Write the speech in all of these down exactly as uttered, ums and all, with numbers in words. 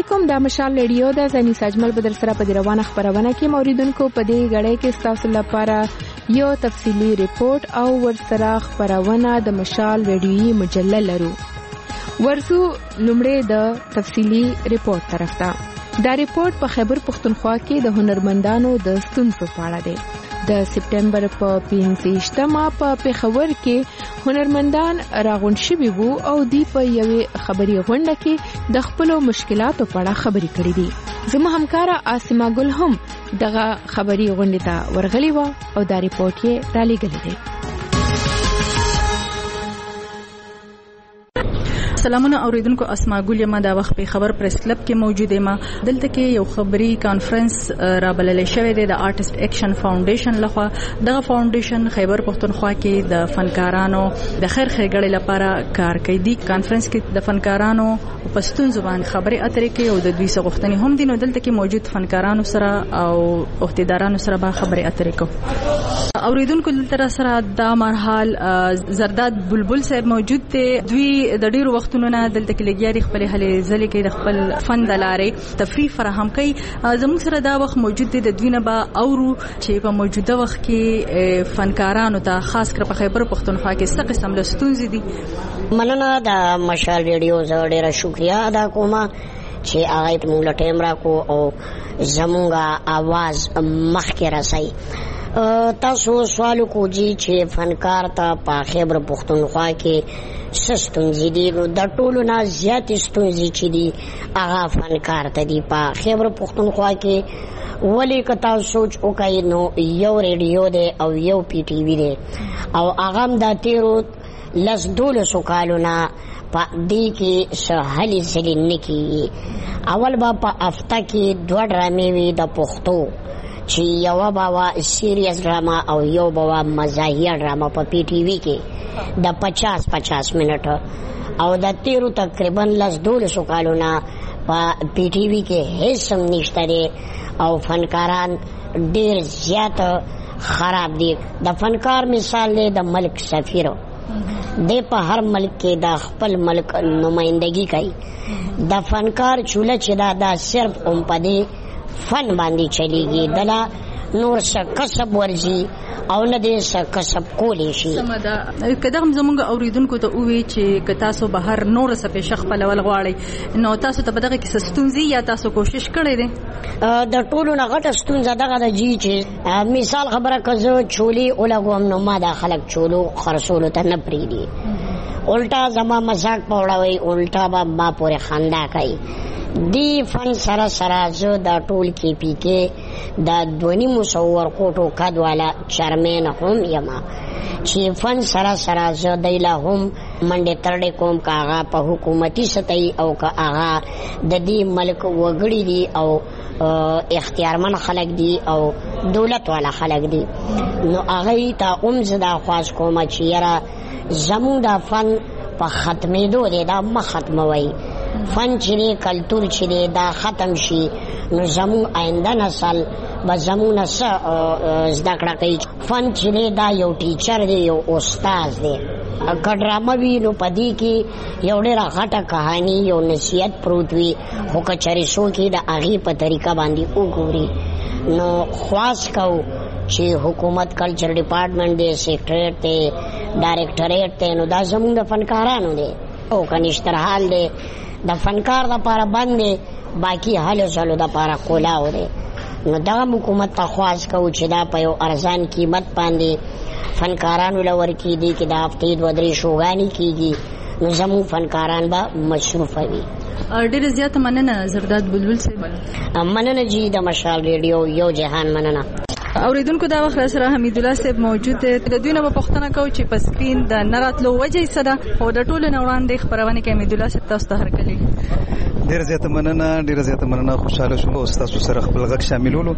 علیکم، دا مشال ریډیو ده. زنی ساجمل بدر سره په روانه خبرونه کې موریدونکو په دې غړې کې تاسو لپاره یو تفصیلی ریپورت او ورسره خبرونه د مشال ریډیوي مجله لرو. ورسو لومړی د تفصیلی ریپورت طرف ته. دا ریپورت په خیبر پختونخوا کې د هنرمندانو د ستونزو په اړه دی. د سپټمبر په پنځه په پېښور کې هنرمندان راغون شوي وو او دی په یوې خبري غونډه کې د خپل مشکلاتو په اړه خبرې کړې دي. زموږ همکاره آسما ګل هم دغه خبري غونډه ته ورغلې و او دا ریپورت یې را لېږلی دی. سلامونه اوریدونکو، اسما ګل یم. دا وخت په خبر پریس کلب کې موجود یم. دلته کې یو خبري کانفرنس را بلل شوی دی د آرټست اکشن فاونډیشن لخوا. دغه فاونډیشن خیبر پختونخوا کې د فنکارانو د خیر ښېګړې لپاره کار کوي. دی کانفرنس کې د فنکارانو په ستونزو باندې خبرې اترې کوي او د دوی څخه غوښتنې هم دي. نو دلته کې موجود فنکارانو سره او عہدیدارانو سره به خبرې اترې کوو. اوریدونکو دلته سره د مرحال زرداد بلبل صاحب موجود دی. دوی د ډیرو وخت تونونه دلته کې لګیاري خپل هلې ځلې کې د خپل فن د لارې تفریح فراهم کوي. زموږ سره دا وخت موجود دی. د دوی نه به اورو چې په موجوده وخت کې فنکارانو ته خاص کر په خیبر پختونخوا کې څه قسم له ستونزې دي. مننه د مشال ریډیو، زه ډېره شکریه ادا کوم چې هغه موږ له ټایم راکو او زموږ आवाज مخکې رسوي. تاسو سوال کوجی چې فنکار ته په خیبر پختونخوا کې څه ستونزې دي. نو د ټولو نه زیاتې ستونزې چې دي هغه فنکار ته دي په خیبر پختونخوا کې. ولې که تاسو سوچ وکړئ نو یو ریډیو دی او یو پی ټي وي دی او هغه هم د تېرو لس دولسو کالو نه په دې کې څه هلې ځلې نه کېږي. اول به په هفته کې دوه ډرامې وي د پښتو چې یوه به وه سیریس ډراما او یو به وه مزاحیه ډراما په پی ټي وي کې د پچاس پچاس منټه. او د تیرو تقریبا لس دولسو کالو نه په پی ټي وي کې هیڅ هم نشته دی او فنکاران ډېر زیات خراب دي. د فنکار مثال دی د ملک سفیر دی. په هر ملک کې د خپل ملک نمائندګي کوي. د فنکار چوله چې دا دا صرف هم په دې فن باندې چلیږي، دلا نور څه کسب ورځي او نه دې څه کسب کولی شي. سمه ده. که دغه زموږ اوریدونکو ته ووایي چې که تاسو بهر نور څه پیشه خپلول غواړئ نو تاسو ته به دغه کې څه ستونزې یا تاسو کوشش کړی دی؟ د ټولو نه غټه ستونزه دغه ده جي چې مثال خبره که زه چولې ولګوم نو ما دا خلک چولو خرڅولو ته نه پرېږدي. الټا زما مذاق په وړوي، الټا به ما پورې خندا کوي. دی فن سره سره زه دا ټول کې پی کې دا دونی مصور کوټو قد والا چرمین هم یما چې فن سره سره زه دی لا هم منډې ترډې کوم که هغه په حکومتي سطحي او که هغه د دې ملک وګړي دي او اختیارمن خلک دي او دولت والا خلک دي. نو هغوی ته هم زه دا خواست کوم چې یاره زموږ دا فن په ختمېدو دی، دا مه ختموئ. فن چې دی کلتور چې دی دا ختم شي نو زموږ آینده نسل به زموږ نه څه زده کړه کوي. فن چې دی دا یو ټیچر دی، یو استاذ دی. که ډرامه وي نو په دې کې یو ډېره غټه کهاني، یو نصیحت پروت وي، خو که چېرې څوک یې د هغې په طریقه باندې وګوري نو خواست کوو چې حکومت کلچر ډپارټمنټ دی، سیکریټریټ دی، ډایرکټریټ دی، نو دا زموږ د فنکارانو دی. او که نشترحال دی د فنکار دپاره بند دی، باقي هلو ځلو دپاره کولاو دی. نو دغه حکومت ته خواست کوو چې دا په یو ارزان قیمت باندې فنکارانو له ورکړي. دي کې د هفتې دوه درې شوګانې کېږي نو زموږ فنکاران به مصروفه وي. ډېره زیاته مننه زرداد بلبل صاحب. مننه جی، د مشال ریډیو یو جهان مننه. اوریدونکو دا وخت سره حمیدالله صاحب موجود دی. د دوی نه به پوښتنه کوو چې په سکرین د نه راتلو وجه یې څه ده او د ټولو نه وړاندې خپرونې کې حمیدالله صاحب تاسو ته هرکلی. ډېره زیاته مننه، ډېره زیاته مننه. خوشحاله شوم او ستاسو سره خپل غږ شاملولو.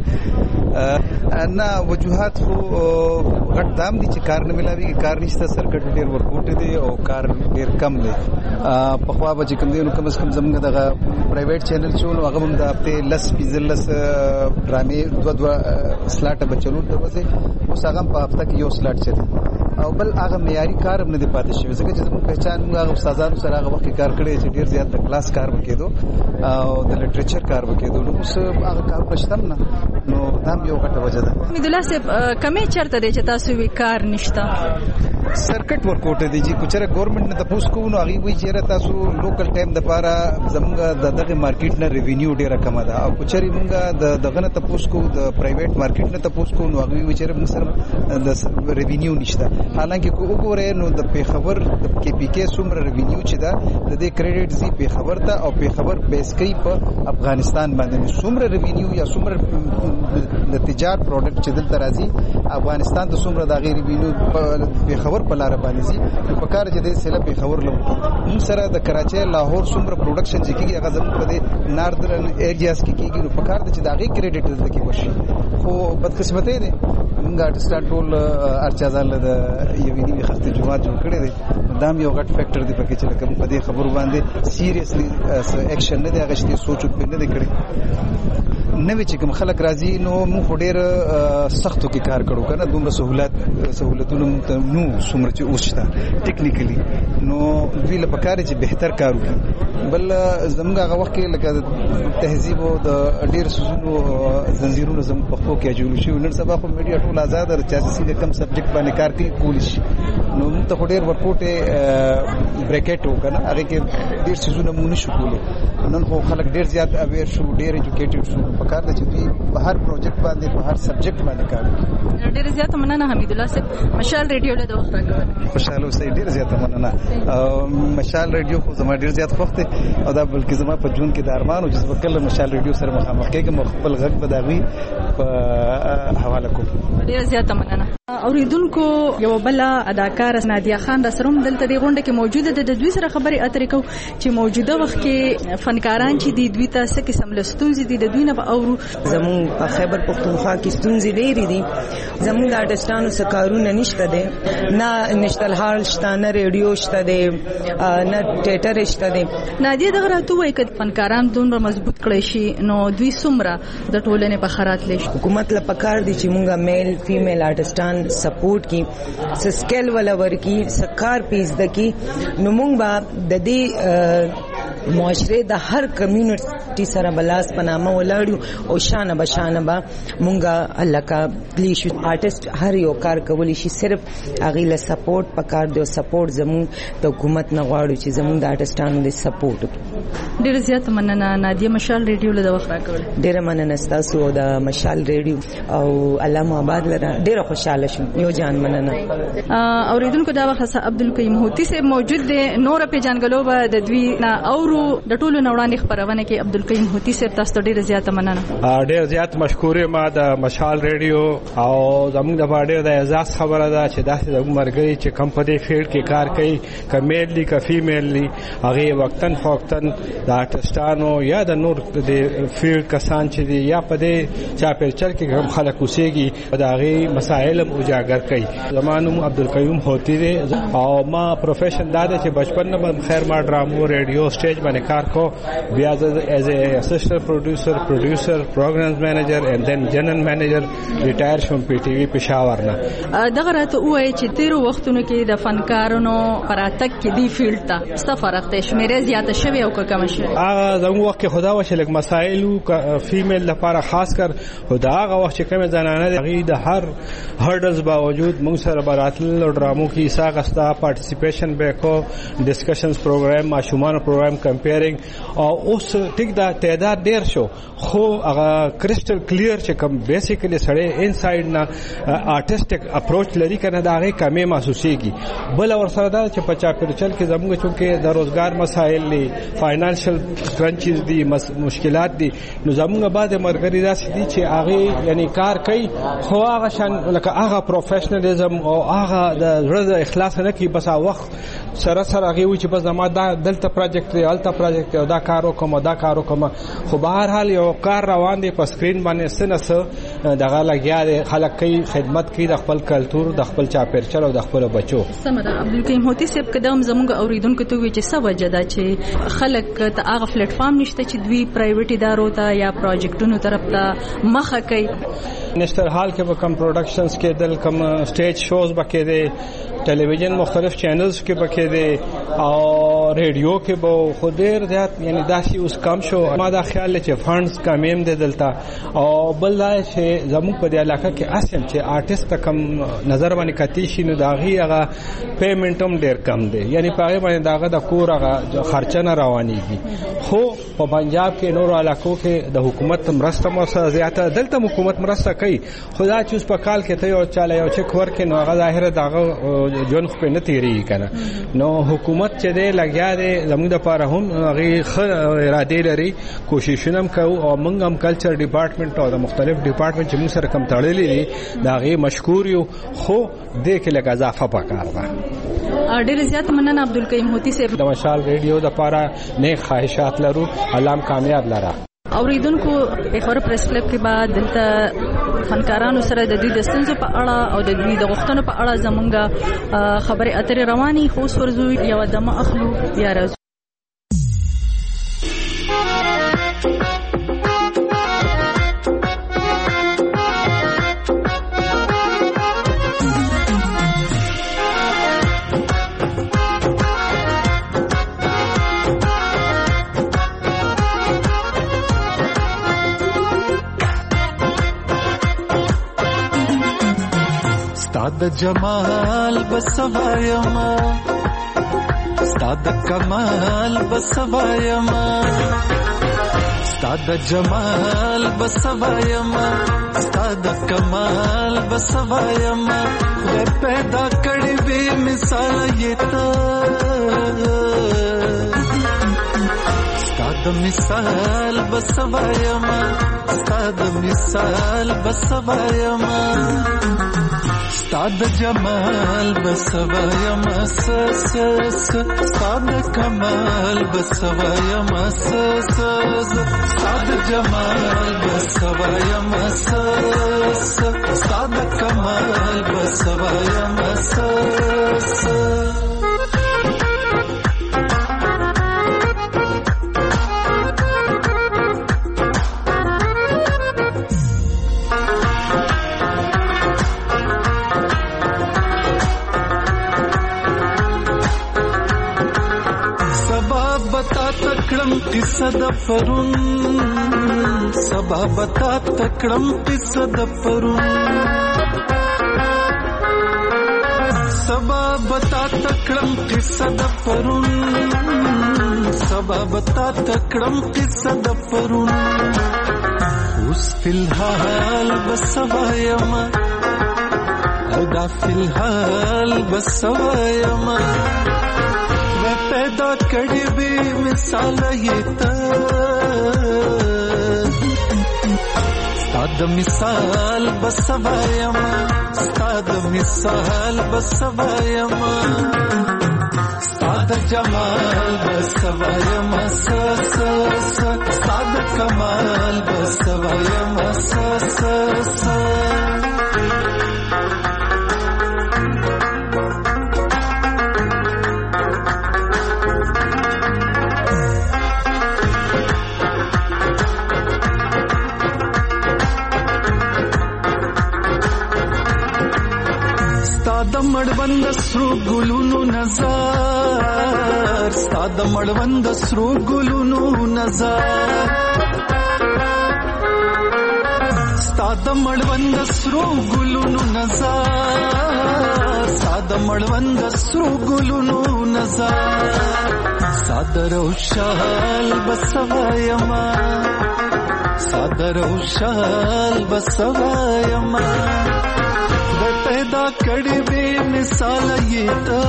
نه وجوهات خو غټ دام دي چې کار نه ملاوي، کار نشته، سرکټ ډېر ورکوټ دی او کار ډېر کم دی. پخوا به چې کوم دی نو کم از کم زموږ دغه پرایویټ چینل چې نو هغه هم د هفتې لس پنځلس ډرامې دوه دوه سلاټه به چلول دروازې، اوس هغه په هفته کې یو سلاټ چلي او بل هغه معیاري کار هم نه دی پاتې شوی ځکه چې زموږ پہچان موږ هغه استادانو سره هغه وخت کار کړی چې ډیر زیات د کلاس کار وکړو او د لټریچر کار وکړو نو اوس هغه کار پښتم نه نو دا یو غټه وجه ده. حمیدالله صاحب کمې چرته دی چې تاسو وی کار نشته سرکټ ورکوټ دی چې کوچره ګورنمنت نه تاسو کو نو هغه وی چې تاسو لوکل ټایم د پاره زموږ د دغه مارکیټ نه ریوینیو ډیره کم ده او کوچري موږ د دغه نه تاسو کو د پرایویټ مارکیټ نه تاسو کو نو هغه وی چې موږ سره د ریوینیو نشته حالانکه کو وګوره نو د پیښور د کې پی کې څومره ریوینیو چې ده د دې کریډټ زی پیښور ته او پیښور بیس کوي په افغانستان باندې څومره ریوینیو یا څومره د تجارت پروډکټ چې دلته راځي افغانستان د څومره د غیر ریوینیو پیښور په لار باندې زی په کار چې د سیله پیښور لوم موږ سره د کراچي لاهور څومره پروډکشن چې کیږي هغه زموږ په ناردرن ایریاز کې کیږي نو په کار چې د غیر کریډټ دلته کې وشي خو بدقسمتۍ ده موږ ارتستان ټول ارچازان له یوې نیمه خسته جمعه جوړ کړی دی دا یو غټ فیکٹر دی پکې چې لکه په دې خبرو باندې سیریسلی اکشن نه دی غشتي سوچ په نه دی کړی نوې چې کوم خلک راځي نو موږ ډېر سختو کې کار کړو کنه دومره سہولت سہولتونو نو څومره چې اوسشته ټیکنیکلی نو دوی له پکاره چې بهتر کار وکړي بل زموږ هغه وخت کې لکه تهذیب او د ډېر سوزونو زنجیرونو زموږ په خو کې جوړ شي نن سبا خو میډیا ټول آزاد او چې سیده کم سبجیکټ باندې کار کوي کول شي نو موږ ته ډېر ورکوټه بریکټ وکنه هغه کې ډېر سوزونه مونږ نشو کولای نن خو خلک ډېر زیات اویر شو ډېر ایجوکیټډ شو په کار د چې په هر پروجیکټ باندې په هر سبجیکټ باندې کار کوي. ډېر زیات مننه حمیدالله صاحب مشال ریډیو له وخت راکول خوشاله اوسئ ډېر زیات مننه مشال ریډیو خو زما ډېر زیات وخت او دا بلکې زما په جون کې د ارمان او جذبه کله مشال ریډیو سره مخامخ کېږم خپل غږ به داوی په حواله کوم. ډېر زیات مننه. اوریدونکو یو بل اداکار نادیه خان را سره دلته دی غونډه کې موجوده ده د دوی سره خبرې اترې کو چې موجوده وخت کې فنکاران چې دی دوی ته څه قسم له ستونزې دي د دوی نه اورو زمون په خیبر پختونخوا کې ستونزې ډېرې دي زمون د آرټستانو سکارونه نشته دي نه نشتل هال شته نه ریډیو شته دي نه ټیټر شته دي. نادیه دغه راته وایي چې فنکاران دومره مضبوط کړي شي نو دوی څومره د ټولنې په خرات لشي حکومت له پکار دي چې مونږه میل فیمیل آرټستان سپورټ کی سکل ولا ورکی سکار پیس دکی نو مونږ با د دې معاشره د هر کمیونټي سره بلاس پنامه ولاړو او شانه بشانه با مونږه الله کا پلیش آرټست هر یو کار کولی شي صرف اغه له سپورټ پکار دی او سپورټ زمون د حکومت نه غواړو چې زمون د آرټستانو د سپورټ. ډیر زیات مننه نادیه مشال ریډیو له وخت راکول. ډیر مننه تاسو د مشال ریډیو او الله مو آباد لره ډیر خوشاله شوم یو جان مننه. اوریدونکو دا وخت عبدالقیوم هوتی سے موجود دی نور په جنګلو به د دوی نه اورو د ټولو نوړانې خبرونه کې عبدالقیوم هوتی سے تاسو ډیر زیات مننه. ډیر زیات مشکوره ما د مشال ریډیو او زموږ د باندې د اعزاز خبره ده چې داسې د مرګري چې کمپنی فیلډ کې کار کوي کمیل دي کا فیمیل دي هغه وقتن فوقتن د آرټستانو یا د نور د فیلډ کسان چې دي یا په دې چا پرچل کې هم خلک اوسېږي دا غي مسائل اجاگر کوي. زمانو عبدالقیوم هوتی دی او ما پروفیشن دا ده چې بچپن نه خیر ما ډرامو ریډیو سټیج باندې کار کو بیا ایز ا اسسټنټ پروډوسر پروډوسر پروګرامز مینیجر اینڈ دین جنرل مینیجر ریټایر شوم پی ټی وی پېښور نه. دغه راته وایي چې تیرو وختونو کې د فنکارونو پراتک کې دی فیلډ ته څه فرق دی شمیره زیاته شوی او کم شوی هغه زموږ وخت خدا وشه لګ مسائل فیمیل لپاره خاص کر خدا هغه وخت چې کوم زنانه دی د هر هرډلز باوجود موږ سره براتل ډرامو کې ساغستا پارټیسیپیشن به کو ډسکشنز پروګرام ماشومان پروګرام کمپیرینګ او اوس ټیک دا تعداد ډیر شو خو هغه کرسټل کلیر چې کوم بیسیکلی سړی انساید نه آرټیسټک اپروچ لري کنه دا هغه کمې محسوسيږي بل اور سره دا چې پچا پرچل کې زموږ چونکه د روزګار مسائل دي فاینانشل کرنچز دي مشکلات دي نو زموږ بعد مرګري داسې دي چې هغه یعنی کار کوي خو هغه شان لکه هغه پروفیشنالیزم او هغه د زړه اخلاص نه کوي بس هغه وخت سره سره هغه و چې بس ما دا دلته پروجیکټ دی الته پروجیکټ او دا کار وکم دا کار وکم خو به هر حال یو کار روان دی په سکرین باندې سنس دغه لګیا دی خلک کوي خدمت کوي د خپل کلچر د خپل چاپیرچل او د خپل بچو. سمه ده عبدالکریم هوتی صاحب قدم زموږ اوریدونکو ته وی چې څه وجه ده چې خلک ته هغه پلیټ فارم نشته چې دوی پرایویټ ادارو ته یا پروجیکټونو طرف ته مخه کوي. نشتر حال کې به کم پروډکشنز کې دل کم سټیج شوز بکې دي ټلویزیون مختلف چینلز کې بکې دي او ریډیو کې به خو ډیر زیات یعنی داسې اوس کم شو. ما دا خیال چې فندز کمیم دي دلته او بل دا چې زموږ په دې علاقه کې اسیم چې آرټیست کم نظر باندې کتی شي نو داغي هغه پیمنټ هم ډیر کم دی یعنی په هغه باندې داغه د کور هغه خرچه نه روانيږي. خو په پنجاب کې نور علاقو کې د حکومت مرسته مو سره زیاته دلته حکومت مرسته کوي خو دا چې په کال کې ته یو چاله یو چک ورکې نو هغه ظاهر داغه جون خو نه تیری کنه نو حکومت چې دی لګیا دی زموږ لپاره هم هغه اراده لري کوششونه هم کوي او موږ هم کلچر ډپارټمنټ او د مختلف ډپارټمنټ چې موږ سره کم تړلې دي دا غي مشکور یو خو دې کې لږه اضافه پکار ده. ډېر زیات مننه عبدالکریم هوتی صاحب د مشال ریډیو د لپاره نیک خواهشات لرو علام کامیاب لره. اوریدونکو په خبر پریس کلب کې بعد دلته فنکارانو سره د دوی د ستونزو په اړه او د دوی د غوښتنو په اړه زمونږ خبرې اترې رواني خو ورزو یو دمه اخلو بیا راځو. ستاد جمال بسوایما ستاد کمال بسوایما ستاد جمال بسوایما ستاد کمال بسوایما پیدا کړي به مثال یتا ستاد مثال بسوایما ستاد مثال بسوایما ستاد جمال بسوایم سس ستاد کمال بسوایم سس ستاد جمال بسوایم سس ستاد کمال بسوایم سس. تکړم قصه د پرون سبا بتا تکړم قصه د پرون سبا بتا تکړم قصه د پرون سبا بتا تکړم قصه د پرون اوس فلحال بسوایم او دا فلحال بسوایم پیدا کړي به مثال یتا ستاد مثال بسوایم ستاد مثال بسوایم ستاد جمال بسوایم سس ستاد کمال بسوایم سس. مړوند سرو ګلونو نظر ستاد مړوند سرو ګلونو نظر ستاد مړوند سرو ګلونو نظر ستاد مړوند سرو ګلونو نظر صادر او شال بسوایم صادر او شال بسوایم پیدا کړي به مثال یتا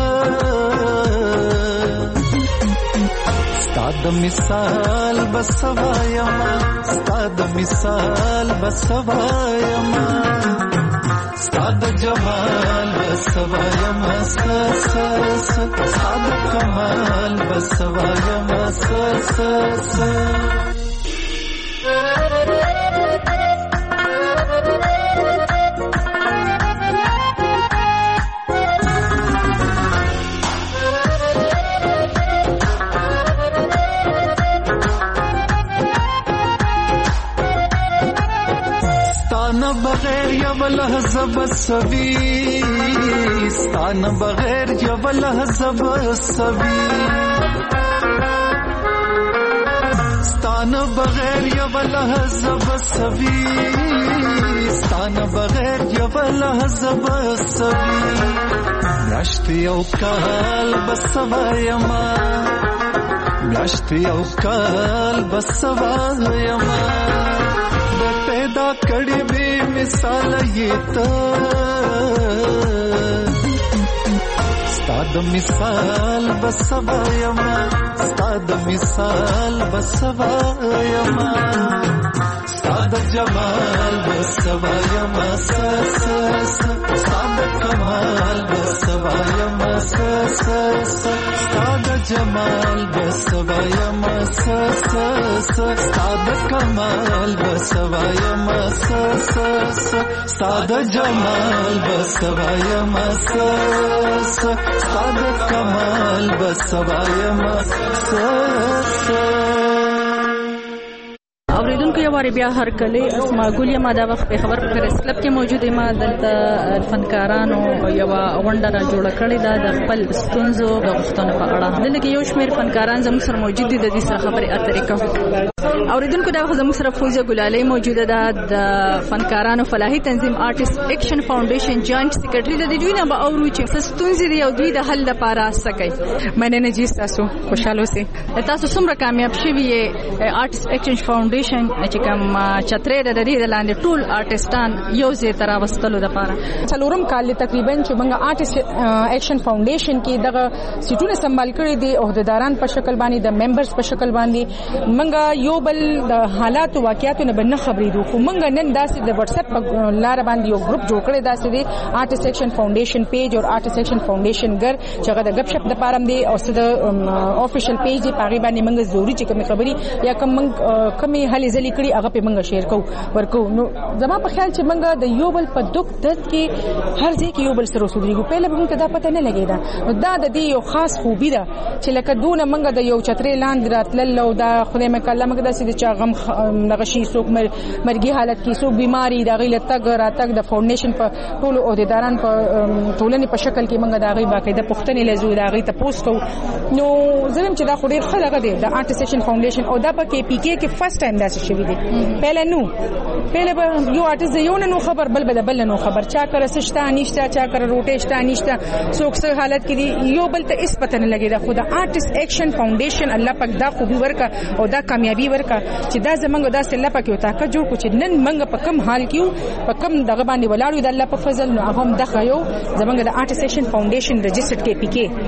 ستاد مثال بسوایم ستاد مثال بسوایم ستاد جمال بسوایم اساس ساده کمال بسوایم اساس بغیر یو لحظه بسوي ستانه بغیر یو لحظه بسوي ستانه بغیر یو لحظه بسوي ستانه بغیر یو لحظه بسوي میاشتې او کال بسوایما میاشتې او کال بسوایما پیدا کړي به مثال یې ته ستاد مثال بسوایم ستاد مثال بسوایم ستاد جمال بسوایم سس ستاد کمال بسوایم سس ستاد جمال بسوایم سس ستاد کمال بسوایم سس ستاد جمال بسوایم سس ستاد کمال بسوایم سس اوریدونکو یو واری بیا هر کله اسما ګولیا ما دا وخت په خبر پریس کلب کې موجوده ما دلته فنکارانو یو غونډه را جوړه کړې ده د خپل ستونزو د غوښتنو په اړه دلته یو شمېر فنکاران زموږ سره موجود دي د دې سره خبرې اترې کوي. اوریدونکو دا وخت زموږ سره فوزیه ګلالۍ موجوده ده د فنکارانو فلاحي تنظیم آرټیست ایکشن فاونډیشن جوائنٹ سیکریټري د دوی نه به اورو چې ستونزې دي او دوی د حل لپاره څه کوي. مننه جی تاسو خوشاله اوسئ. تاسو څومره کامیاب شوي یې آرټیست ایکشن فاونډیشن چې کوم چترې د دې لاندې ټول آرټیستان یو ځای تر واستلو د پاره څلورم کال تقریبا چې موږ آرټیست ایکشن فاونډیشن کې دغه سیټونه سمبال کړی دي عہدیداران په شکل باندې د ممبرز په شکل باندې موږ یو بل د حالات او واقعیاتو نه بنه خبرېدو خو موږ نن داسې د واتس اپ لار باندې یو ګروپ جوړ کړی داسې دی آرټیست ایکشن فاونډیشن پیج او آرټیست ایکشن فاونډیشن ګر چې هغه د غب شپ د پاره دی او څه د افیشل پیج دی پاغي باندې موږ ضروري چې کوم خبري یا کوم کومي هلي ځلې کړي هغه په موږ شیر کوو ورکو. نو زما په خیال چې موږ د یو بل په دک درد کې هر ځای کې یو بل سره وسودريږو. پهله به موږ دا پته نه لګیدا. نو دا د دې یو خاص خوبي ده چې لکه دونه موږ د یو چترې لاندې راتلل او دا خدای مې کله موږ داسې د چا غم نغشي څوک مرګي حالت کې څوک بیماری دا غیله تګ راتګ د فاونډیشن په ټول عہدیداران په ټولنې په شکل کې موږ دا غي باقاعده پښتنې لزو دا غي ته پوسټ کوو. نو زم چې دا خو ډیر خلک دي د آرټیست ایکشن فاونډیشن او دا په کې پی کې کې فرست ټایم داسې شوی دی. پهله نو پهله به یو آرټیست یو نو خبر بل بل بل نو خبر چا کر سشتا نشتا چا کر روټیشتا نشتا څوک څه حالت کې دی یو بل ته اس پته نه لګي دا خدا آرټیست ایکشن فاونډیشن الله پاک دا خوبي ورکا او دا کامیابی ورکا چې دا زمونږ دا سله پاک یو طاقت جوړ کو چې نن منګ په کم حال کې په کم دغه باندې ولاړو د الله په فضل نو هم دغه یو زمونږ د آرټیست ایکشن فاونډیشن رجسټرډ کې پی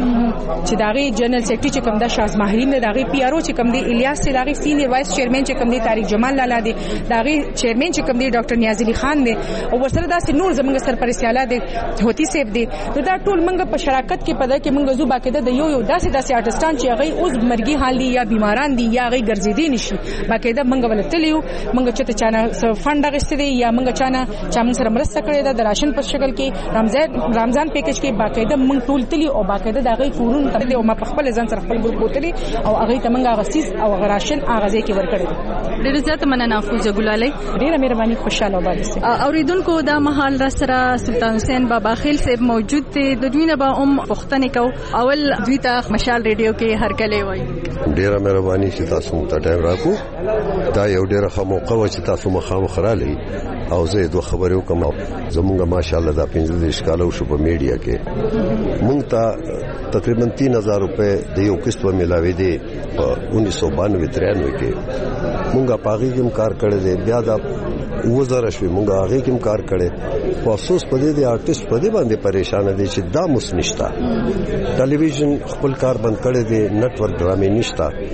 کې چې داغي جنرال سیکریټری چې کوم دا شاز ماهرین نه داغي پی آر او چې کوم دی الیاس چې داغي سینیئر وایس چیرمن چې کوم دی طارق جمال لالا دی داغي چیرمن چې کوم دی ډاکټر نیاز علي خان دی او ورسره داسې نور زمونږ سرپرستیاله دی هوتی سیب دی. نو دا ټول منګ په شراکت کې پدې کې منګ زو باقاعده د یو یو داسې داسې آرټستان چې هغه اوس مرګي حال دي یا بیماران دي یا هغه ګرځېدي نشي باقاعده منګ ولتلیو منګ چې ته چانه فند غوښتي دي یا منګ چانه چا موږ سره مرسته کړې ده د راشن په شکل کې رمضان رمضان پیکج کې باقاعده منګ ټول تلی او باقاعده د هغه کورون ته او ما په خپل ځان سره خپل ګروپ بوتلی او هغه ته منګ غسیس او راشن هغه ځای کې ورکړل. ډېر زیات مننه فوزه ګلالۍ ډېر مهرباني خوشاله وباسي. اوریدونکو دا مهال را سره سلطان حسین بابا خیل صاحب موجود دي د دوی نه به هم پښتنه کو اول دوی ته مشال ریډیو کې هر کله وای. ډېر مهرباني چې تاسو ته ټایم راکو دا یو ډېر ښه موقع و چې تاسو مخامخ را لې او زه دوه خبرو کوم زمونږه ماشاءالله دا پنځه دیش کالو شو په میډیا کې مونږ ته تقریبا تین هزار روپے د یو قسط په ملاوي دي په انیس سو بانوے ترانوے کې مونږه پاغي کوم کار کړی دی بیا دا وزاره شوی مونږه هغه کوم کار کړی په افسوس په دې د آرټیست په دې باندې پریشان دي چې دا مس نشتا ټلویزیون خپل کار بند کړی دی نت ورک ډرامې نشتا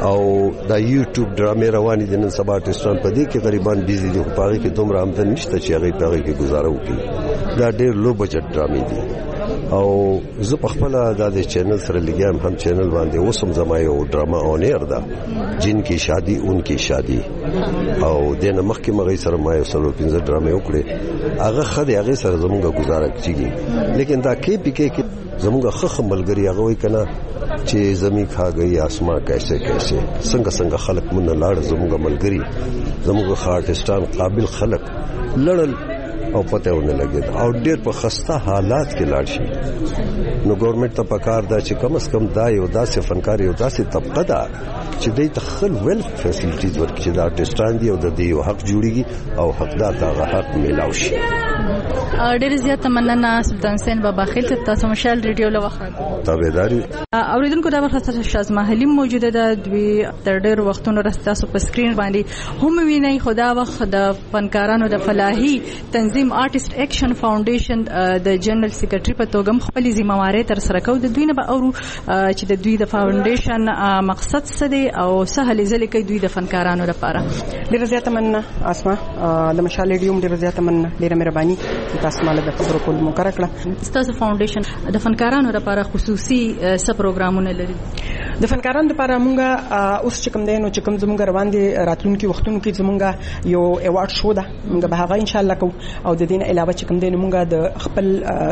او دا یوټیوب ډرامې روانې دي نن سبا آرټستان په دې کې غریبان بیزي دي په هغه کې دومره آمدن نشته چې هغه په هغه کې گزاره وکړي. دا ډېر لو بجټ ډرامې دي او زه په خپل د چینل سره لګیام هم چینل باندې اوسم زما یو ډراما اون ایر ده جن کی شادي اون کی شادي او د نمخ کې مغې سره ما یو سلو پنځه ډرامې وکړې هغه خدای هغه سره زموږه گزاره کیږي. لیکن دا کې پی کې زموږه خخ ملګری هغه وای کنه چې زمي کھا گئی آسمان کیسے کیسے څنګه څنګه خلق مون لاړ زموږه ملګری زموږه آرټستان قابل خلق لړل او پته ونه لګید او ډېر په خسته حالات کې لاړ شي. نو ګورنمنت ته پکار دا چې کم از کم دا یو داسې فنکار یو داسې طبقه ده چې دوی ته خل ویل فیسیلیټیز ورکړي چې دا آرټستان دی او د دې یو حق جوړیږي او حقدار ته هغه حق میلاو شي. ډېر زیات مننه سلطان حسین بابا خیل تاسو مشال ریډیو له وخت تابعداري اوریدونکو دا برخه شازما حلیم موجوده ده دوی تر ډېر وختونو راست تاسو په سکرین باندې هم وینئ. خدا وخت د فنکارانو د فلاحي تنظیم آرټیست اکشن فاونډیشن د جنرال سیکریټری په توګه خپل ذمہواری تر سره کوي. د دوی نه به اورو چې د دوی د فاونډیشن مقصد څه دی او څه هلې ځلې کوي دوی د فنکارانو لپاره. ډېر زیات مننه اسما د مشال ریډیو ډېر زیات مننه ډېر مهرباني تاسو مال د خبرو کول مو کار کړه. تاسو فاونډیشن د فنکارانو لپاره خصوصي څه پروګرامونه لري؟ د فنکارانو لپاره مونږه اوس چې کوم دی نو چې کوم زمونږ روان دي راتلونکي وختونو کې زمونږ یو ایوارډ شو ده مونږ به هغه ان شاء الله کو او د دې نه علاوه چې کوم دی مونږ د خپل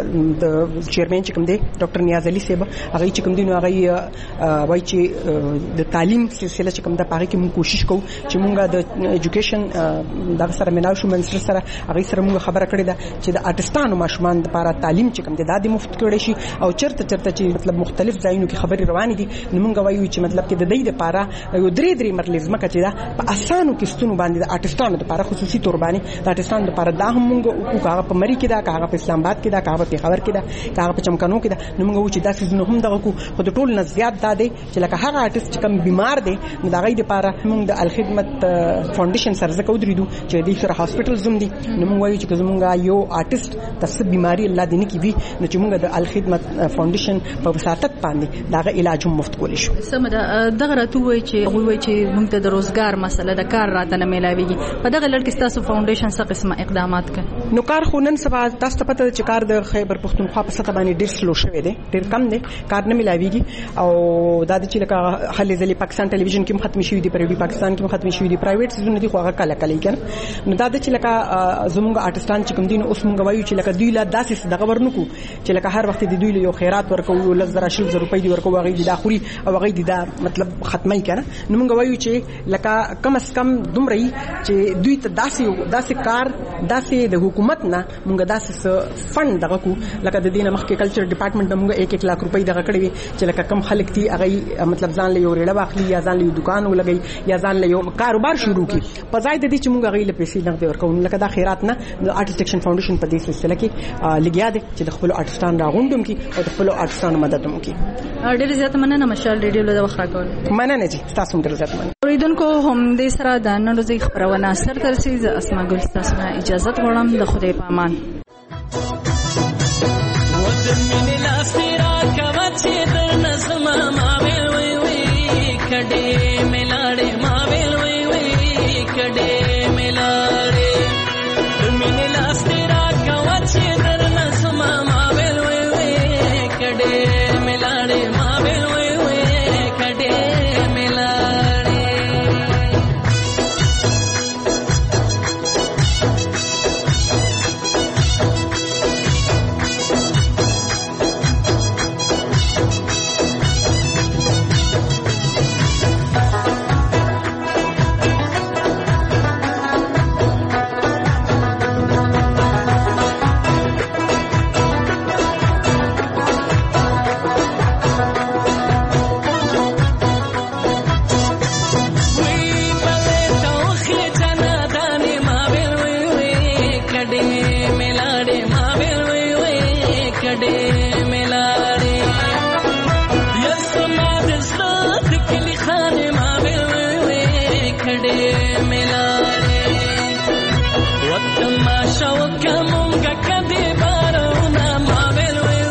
د چیرمن چې کوم دی ډاکټر نیاز علي صاحب هغه چې کوم دی نو هغه وایي چې د تعلیم سلسله چې کوم د پاره کې مونږ کوشش کوو چې مونږ د ایجوکیشن د سره ملاو شو منسر سره هغه سره مونږ خبره کړې ده چې د آرټستانو ماشومان لپاره تعلیم چې کوم دی د مفت کړي شي او چرته چرته چې مطلب مختلف ځایونو کې خبري روانې دي نو مونږ وایو چې مطلب کې د دې لپاره یو درې درې مرلې ځمکه چې دا په اسانو کې ستونو باندې د آرټستانو لپاره خصوصي تور باندې د آرټستانو لپاره دا هم مونږ او هغه په مری کې دا هغه په اسلام آباد کې دا هغه په پیښور کې دا هغه په چمکانو کې دا نو مونږ و چې دا څه هم دغه کو خو د ټول نه زیات دا دی چې لکه هغه آرټست چې کم بیمار دی نو دا غي لپاره مونږ د الخدمت فاونډیشن سره زکو درېدو چې د سره هاسپټل زوم دي نو مونږ وایو چې زمونږ یو آرټست تاسو بیماری الله دې نه کی وي نو چې مونږ د الخدمت فاونډیشن په وساتت باندې دا علاج هم مفت کولی شو. سم ده دغه راته وای چې هغه وای چې موږ ته د روزګار مسله د کار راته نه ملاويږي په دغه لړ کې تاسو فاونډیشن څه قسمه اقدامات کوي؟ نو کار خو نن سبا تاسو ته پته چې کار د خیبر پښتونخوا په سطح باندې ډیر سلو شوی دی ډیر کم دی کار نه ملاويږي او دا د چې لکه خلې ځلې پاکستان ټلویزیون کې ختم شوی دی پرېډي پاکستان کې ختم شوی دی پرایویټ سيزونه دي خو هغه کله کله کېن نو دا د چې لکه زموږ آرټستان چې کوم دین اوس موږ وایو چې لکه دوی لا داسې دغه ورنکو چې لکه هر وخت د دوی له یو خیرات ورکو یو لزر شل زر روپۍ دی ورکو هغه د اخوري او هغه د مطلب ختمي کنه نو موږ وایو چې لکه کم اس کم دومره چې دوی ته داسې داسې کار داسې د حکومت نه موږ داسې فند دغه کو لکه د دینه مخکې کلچر ډپارټمنټ موږ یک یک لک روپۍ دغه کړی چې لکه کم خلک دي هغه مطلب ځان له یو ریړه واخلي یا ځان له دکان ولګي یا ځان له یو کاروبار شروع کی په ځای د دې چې موږ هغه له پیسې نغد ورکو لکه دا خیرات نه د آرټیست اکشن فاونډیشن په دې سلسله کې لګیا دي چې د خپل آرټستان راغونډم کی او د خپل آرټستان مدد هم کی. ډېر زیات مننه مشال ریډیو له وخت راکول مننه جی تاسو ډېر زیات مننه. اوریدونکو هم دې سره د نن ورځې خبرونه سر ترسي ز اسماء ګل تاسو نه اجازه غواړم د خدای په امان. ودن من الاسرا کوچې در نظم ما ویل وی وی کډې ملاړې ما ویل وی وی کډې ملاړې من الاسرا کوچې در نظم ما ویل وی وی کډې ملاړې ما ویل وی وی کډې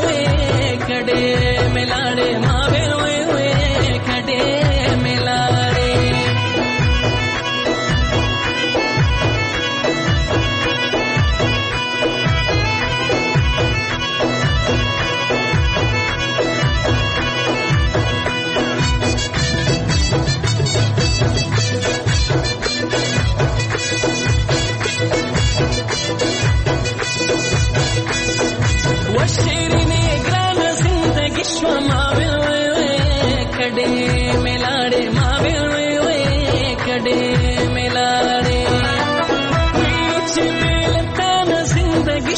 मिलाड़े मावेल वे वे खड़े मिलाड़े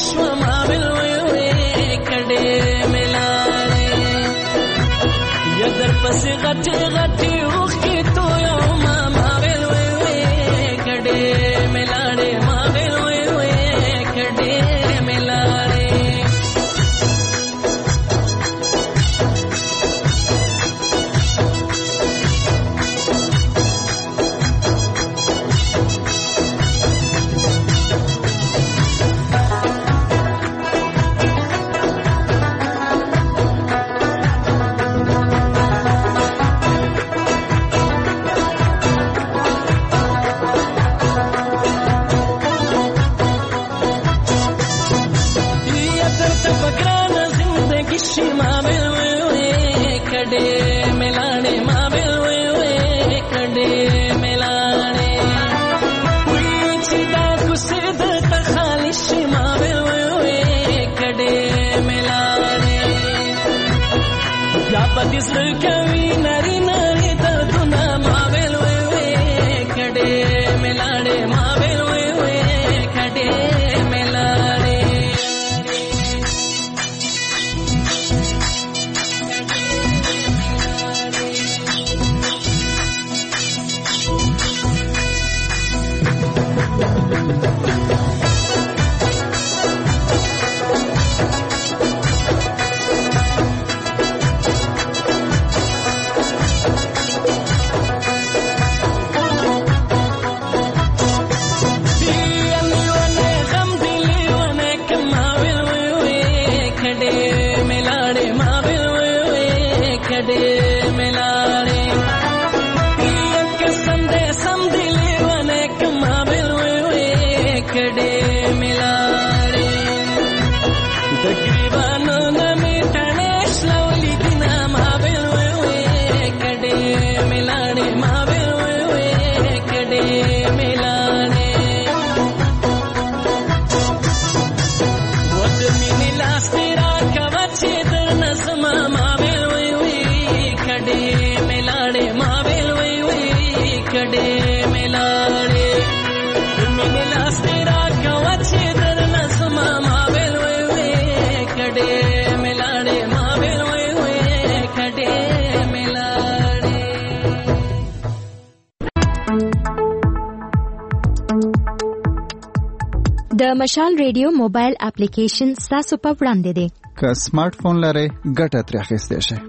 شمامل وی وی کډې ملاړې یا در پسې غټي غټي اوښکې تو یو ما ماویل وی وی کډې ملاړې ماویل وی وی کډې ملاړې د مشال ریډیو موبایل اپلیکیشن تاسو په وړاندې دی. که سمارټ فون لرئ ګټه ترې اخیستی شئ.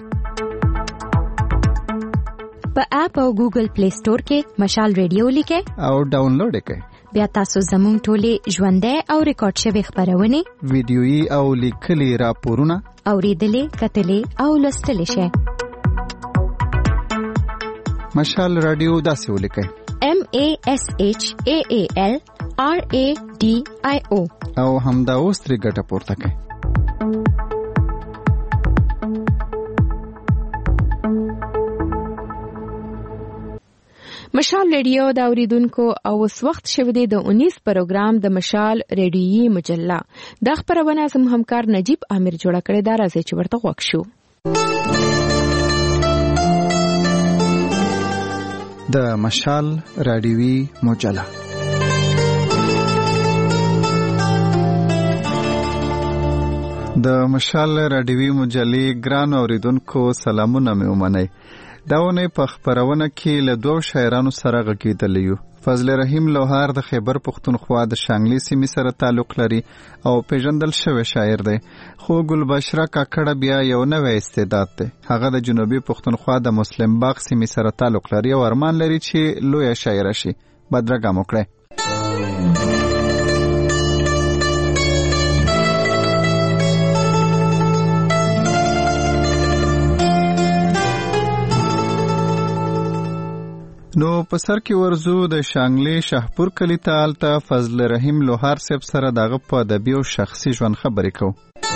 په اپ او ګوګل پلی سٹور کې مشال ریډیو لیکئ او ډاونلوډ یې کړئ. بیا تاسو زموږ ټولې ژوندۍ او ریکارډ شوې خپرونې، ویډیويي او لیکلي راپورونه اوریدلې، کتلې او لوستلې شئ. مشال رادیو داسې ولیکئ: M A S H A A L R A D I O او همدا اوس ترې ګټه پورته کړئ. مشال ریډیو د اوریدونکو او اوس وخت شوه دی د انیس پروګرام د مشال ریډیوي مجله. د خبرونه زم همکار نجیب امیر جوړ کړی دا راځي چې ورته وښ شو. د مشال ریډیوي مجله د مشال ریډیوي مجلې ګران اوریدونکو سلامونه مې ومنئ. دا ونې په خبرونه کې له دوه شاعرانو سره غږیدلی یو. فضل رحیم لوهار د خیبر پښتونخوا د شانګلي سیمې سره تعلق لري او پیژندل شوی شاعر دی. خو ګلبشره کاکړه بیا یو نوی استعداد دی. هغه د جنوبي پښتونخوا د مسلم باغ سیمې سره تعلق لري او ارمان لري چې لویه شاعره شي. بدرګه مو کړئ. نو په سر کې ورزو د شانګلي شاهپور کلی ته. هلته فضل رحیم لوهار صاحب سره دغه په ادبي او شخصي ژوند خبرې کوو.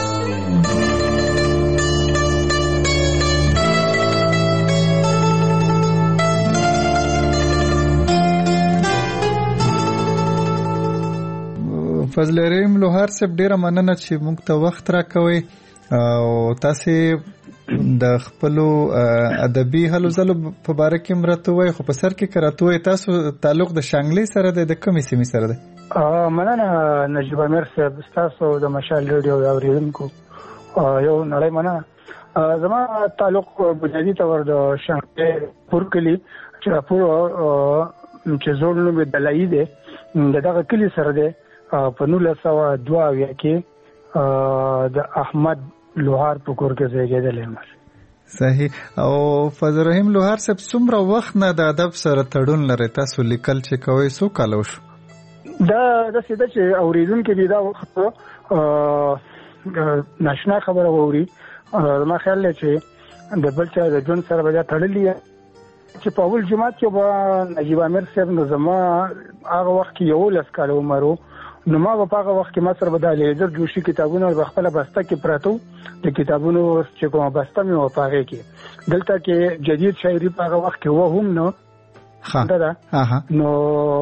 فضل رحیم لوهار صاحب ډیره مننه چې موږ ته وخت راکوئ او تاسو د خپل ادبي هلو زلو په باره کې مرته وای. خو په سر کې کراته وای تاسو تعلق د شانګلي سره د کومې سیمې سره ده؟ مننه نجیب امیر صاحب ستاسو د مشال ریډیو اوریدونکو یو نړۍ مننه زما تعلق بنیادی طور د شانګهای پور کلی چې پور چې زوړ نوم دلایي دی دغه کلی سره دی په نولس سوه دوه اویا کې د احمد لوهار په کور کې زیږېدلی یم. صحیح. او فضل الرحیم لوهار صاحب څومره وخت نه د ادب سره تړون لري؟ تاسو لیکل چې کوئ څو کاله وشو؟ دا داسې ده چې اورېدونکي دي دا وخت ناشنا خبره واوري. زما خیال دی چې د بل چا د ژوند سره به دا تړلي چې په اول جماعت کې به نجیب امیر صاحب نو زما هغه وخت کې یولس کاله عمر و، نو ما به په هغه وخت کې ما سره به د لیزر جوشي کتابونه په خپله بسته کې پراته وو. د کتابونو چې کومه بسته مې وه په هغې کې دلته کې جدید شاعري په هغه وخت کې وه هم نو ده نو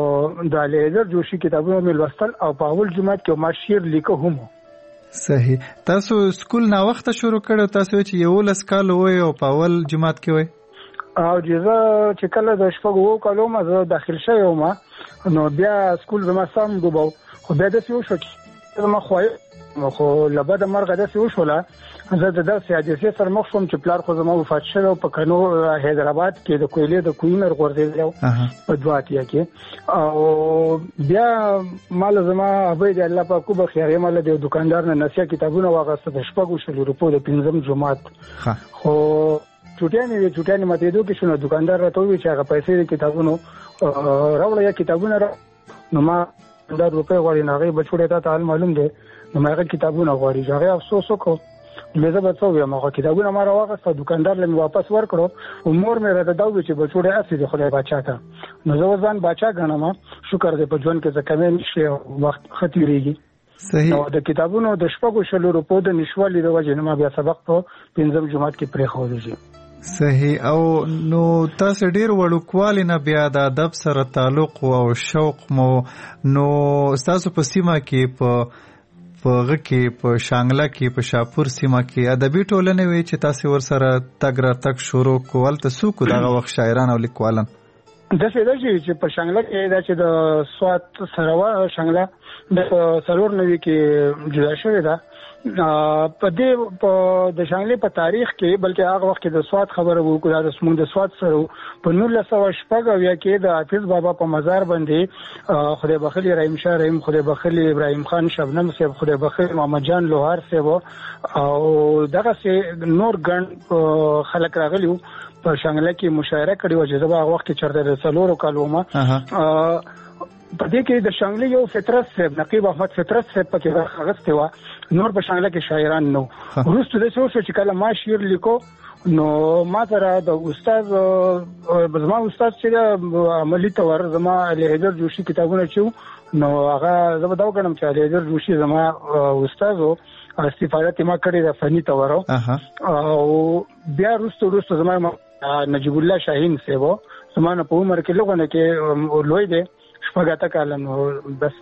د لیزر جوشي کتابونه مې لوستل او په اول جماعت کې ما شعر لیکه هم و. صحیح. تاسو سکول ناوخته شروع کړو؟ تاسو چې یولس کاله وئ او په اول جماعت کې وئ؟ او جزا چې کله د شپږو اوو کالو ما زه داخل شوی وم نو بیا سکول زما سم ډوبو، خو بیا داسې وشو چې زما خواهی خو له بده مرغه داسې وشوله زه د داسې حادثې سره مخ شوم چې پلار خو زما وفات شوی و په کنو حیدرآباد کې د کویلې د کوهینر غورځېدلی و په دوه اتیا کې. او بیا ما له زما ابۍ د الله پاک وبخښي هغې ما له د یو دوکاندار نه نسیه کتابونه واخیسته د شپږو شلو روپو د پنځم جماعت. خو چوټیانې وې چوټیانې ماتېدو کې شو نو دوکاندار راته وویل چې هغه پیسې د کتابونو راوړه یا کتابونه را نو ما دا روپۍ غواړي نو هغې به چوټی تا ته حال معلوم دی نو ما هغه کتابونه غواړي چې هغې افسوس وکړو. بیا زه به څه ووایم هغه کتابونه ما راواخیسته دوکاندار له مې واپس ورکړو او مور مې راته دا وویل چې بچوړی هسې دی خدای باچا ته. نو زه اوس ځان باچا ګڼم، شکر دی په ژوند کې څه کمی نه شي او وخت ښه تېرېږي. صحیح. نو د کتابونو د شپږو شلو روپو د نشوالي د وجې نه ما بیا سبق په پنځم جماعت کې پرېښودی شي. صحیح. او نو تاسو ډیر وړوکوالي نه بیا د ادب سره تعلق او شوق مو نو تاسو په سیمه کې په په غکی په شانګله کې په شاپور سیمه کې ادبي ټولنې وي چې تاسو ور سره تګ را تک شروع کول تاسو کو دغه وخت شاعران او لیکوالان داسې ده چې په شانګله کې دا چې د سوات سره شانګله د سرور نوي کې جدا شوې ده په دې په د شانګلې په تاریخ کې بلکې هغه وخت کې د سوات خبره وکړه د سمون د سوات سره په نولس سوه شپږ اویا کې د حافظ بابا په مزار باندې خدای بخښلي رحیم شاه رحیم خدای بخښلي ابراهیم خان شبنم صاحب خدای بخښلي محمد جان لوهار صاحب او دغه سه نور ګڼ خلک راغلي په شانګله کې مشاعره کړې و چې زه هغه وخت کې چرته د څلورو کالو ما په دې کې د شانګلې یو فطرت صاحب نقیب احمد فطرت صاحب پکې راغسته و نور په شانګله کې شاعران نو وروسته د څه چې کله ما شعر لیکو نو ما سره د استاد زما استاد چې عملی تور زما لیدر جوشي کتابونه چې نو هغه زه به دا وګڼم چې لیدر جوشي زما استاد او استفاده ما کړې د فني تور او بیا وروسته وروسته زما نجیب الله شاهین صاحب زما په عمر کې لوګونه کې لوی دی شپږاته کاله نو بس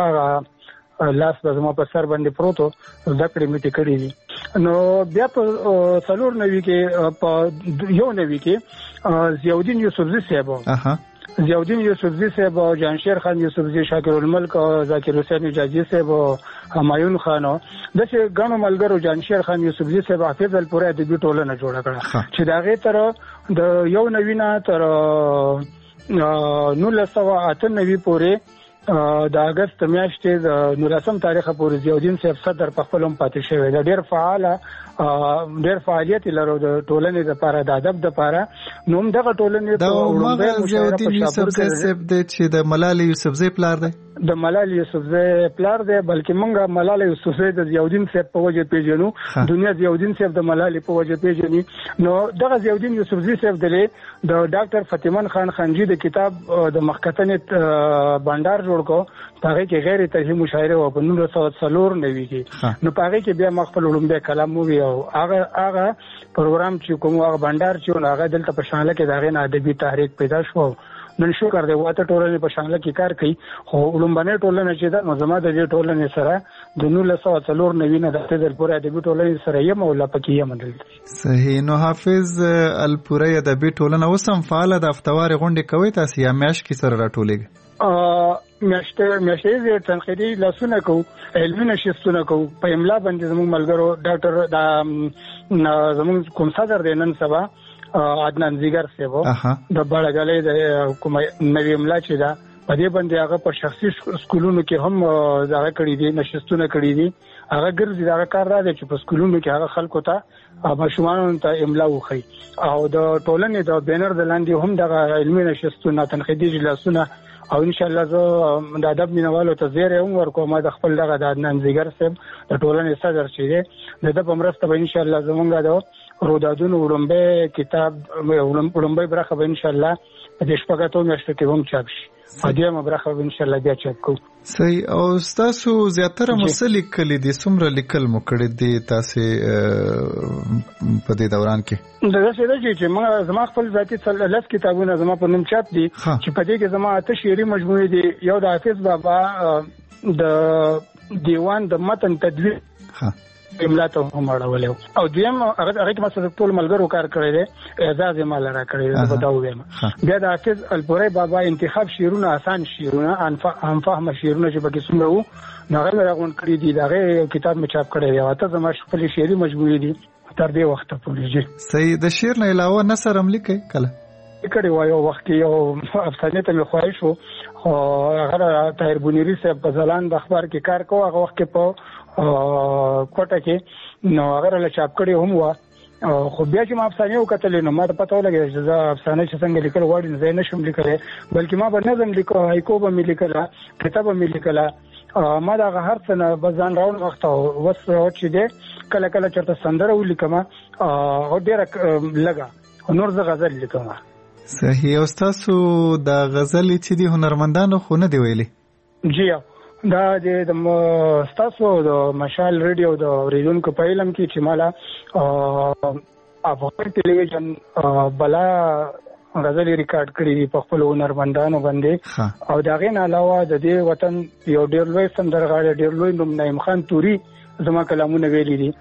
دغه لاس به زما په سر باندې پروت و زده کړې مې کړې دي. نو بیا په څلور نوي کې په یو نوي کې ضیاءالدین یوسفزي صاحب ضیاءالدین یوسفزي صاحب او جهانشیر خان یوسفزي شاکر الملک او ذاکر حسین حجازي صاحب او همایون خان دغه ګڼو ملګرو جهانشیر خان یوسفزي صاحب حافظ الپورې ادبي ټولنه جوړه کړه چې دا غي تر د یو نوي نه تر نولس سوه اته نوي پورې د اگست میاشتې د نولسم تاریخ پورې ضیاءالدین صاحب صدر په خپل هم پاتې شوی دی. ډېر فعاله ډېر فعالیت لرو د ټولنې لپاره د ادب لپاره نو هم دغه ټولنې د مغل ضیاءالدین یوسفزي صاحب دی چې د ملال یوسفزي پلار دی د ملال یوسفزي پلار دی بلکې مونږه ملال یوسفزي د ضیاءالدین صاحب په وجه پیژنو دنیا ضیاءالدین صاحب د ملال په وجه پیژني. نو دغه ضیاءالدین یوسفزي صاحب دی د ډاکټر فتیمن خان خانجی د کتاب د مخکتنې بندر جوړ کو هغه کې غیر ترجمه مشاعره او په نولس سوه څلور نوي کې نو هغه کې بیا مخفل علوم کلام وی او هغه هغه پروګرام چې کوم هغه بندر چې هغه دلته په شانله کې دغه ادبي تحریک پیدا شو. نن شکر دی واته ټولنې په شانله کې کار کوي خو علوم باندې ټولنه چې دا مزما د دې ټولنې سره د نولس سوه څلور نوي نه د تدل پورې ادبي ټولنې سره یم او لا پکې یم دلته. صحیح. نو حافظ الپورې ادبي ټولنه اوس هم فعال د افتوار غونډې کوي تاسو یا میاش کې سره راټولېږي؟ میاشته میاشته تنقیدي لاسونه کو علمي نشستونه کو په املا باندې زموږ ملګرو ډاکټر دا زموږ کوم صدر دی نن سبا عدنان زیګر سیبو د بړګلې د کوم نوې املا چې دا په دې باندې هغه په شخصي سکولونو کې هم دا کړی دي نشستونه کړی دي هغه ګرځي دا کار را دي چې په سکولونو کې هغه خلکو ته ماشومان ته املا وخی او د ټولنې د بینر د لاندې هم د علمي نشستونه تنقیدي جلسونه او ان شاء الله زه د ادب مینوالو ته زیری هم ورکوم د خپل دغه د عدنان زیګر صاحب د ټولنې صدر چې دی د په مرسته به ان شاء الله زمونږ د رودادونو وړاندې کتاب وړاندې برخه به ان شاء الله د شپږاتو میاشتو کې هم چاپ شي فدیه مبرخه به ان شاء الله بیا چاپ کوو. صحیح. او تاسو زیاتره مسلک کلی دي څومره لیکل مو کړی دي تاسو په دې دوران کې؟ دا څه دی چې موږ زما خپل ذاتي څلور کتابونه زما په نوم چاپ دي چې په دې کې زما اته شعري مجموعې دي. یو د حافظ بابا د دیوان د متن تدوین املا ته هم اړولې او دویم هغه کې مثلا ټول ملګرو کار کړی دی اعزاز مال را کړی دی په دا وایم. بیا د حافظ الپوري بابا انتخاب شعرونه آسان شعرونه ان فهم شعرونه چې پکې څومره وو هغه راغون کړی دي دغه کتاب مې چاپ کړی دی او ته زما خپل شعري مجموعې دي تر دې وخت پورې. صحیح. د شعر نه علاوه نثر هم لیکي کله کړي وایو وخت یو افسانه ته مې خواهش وو او هغه طاهر بونیری صاحب په ځلان د اخبار کې کار کوي هغه وخت کې په کوټه کې نو هغه له چاپ کړي هم وا خو بیا چې ما افسانه وکړلې نو ما ته پته ولګی چې زه افسانه چې څنګه لیکل غواړم زه نشم لیکلی بلکې ما به نظم لیکو هایکو به مې لیکله کتاب به مې لیکله ما دا هر څه نه بزان راون وخت وس چې دی کله کله چرته سندره ولیکم او ډېره لګه نور زه غزل لیکم. صحیح. او تاسو د غزل چې دی هنرمندانو خو نه دی ویلي؟ جی دا د تاسو د مشال ریډیو د اوریدونکو په علم کې چې مالا افغان ټلویزیون بلا غزل ریکارډ کړی په خپل هنرمندانو باندې او دا غین علاوه د دې وطن یو ډېر لوی سندرغاړی ډېر لوی نوم نعیم خان توري زما کلامونه ویلي دي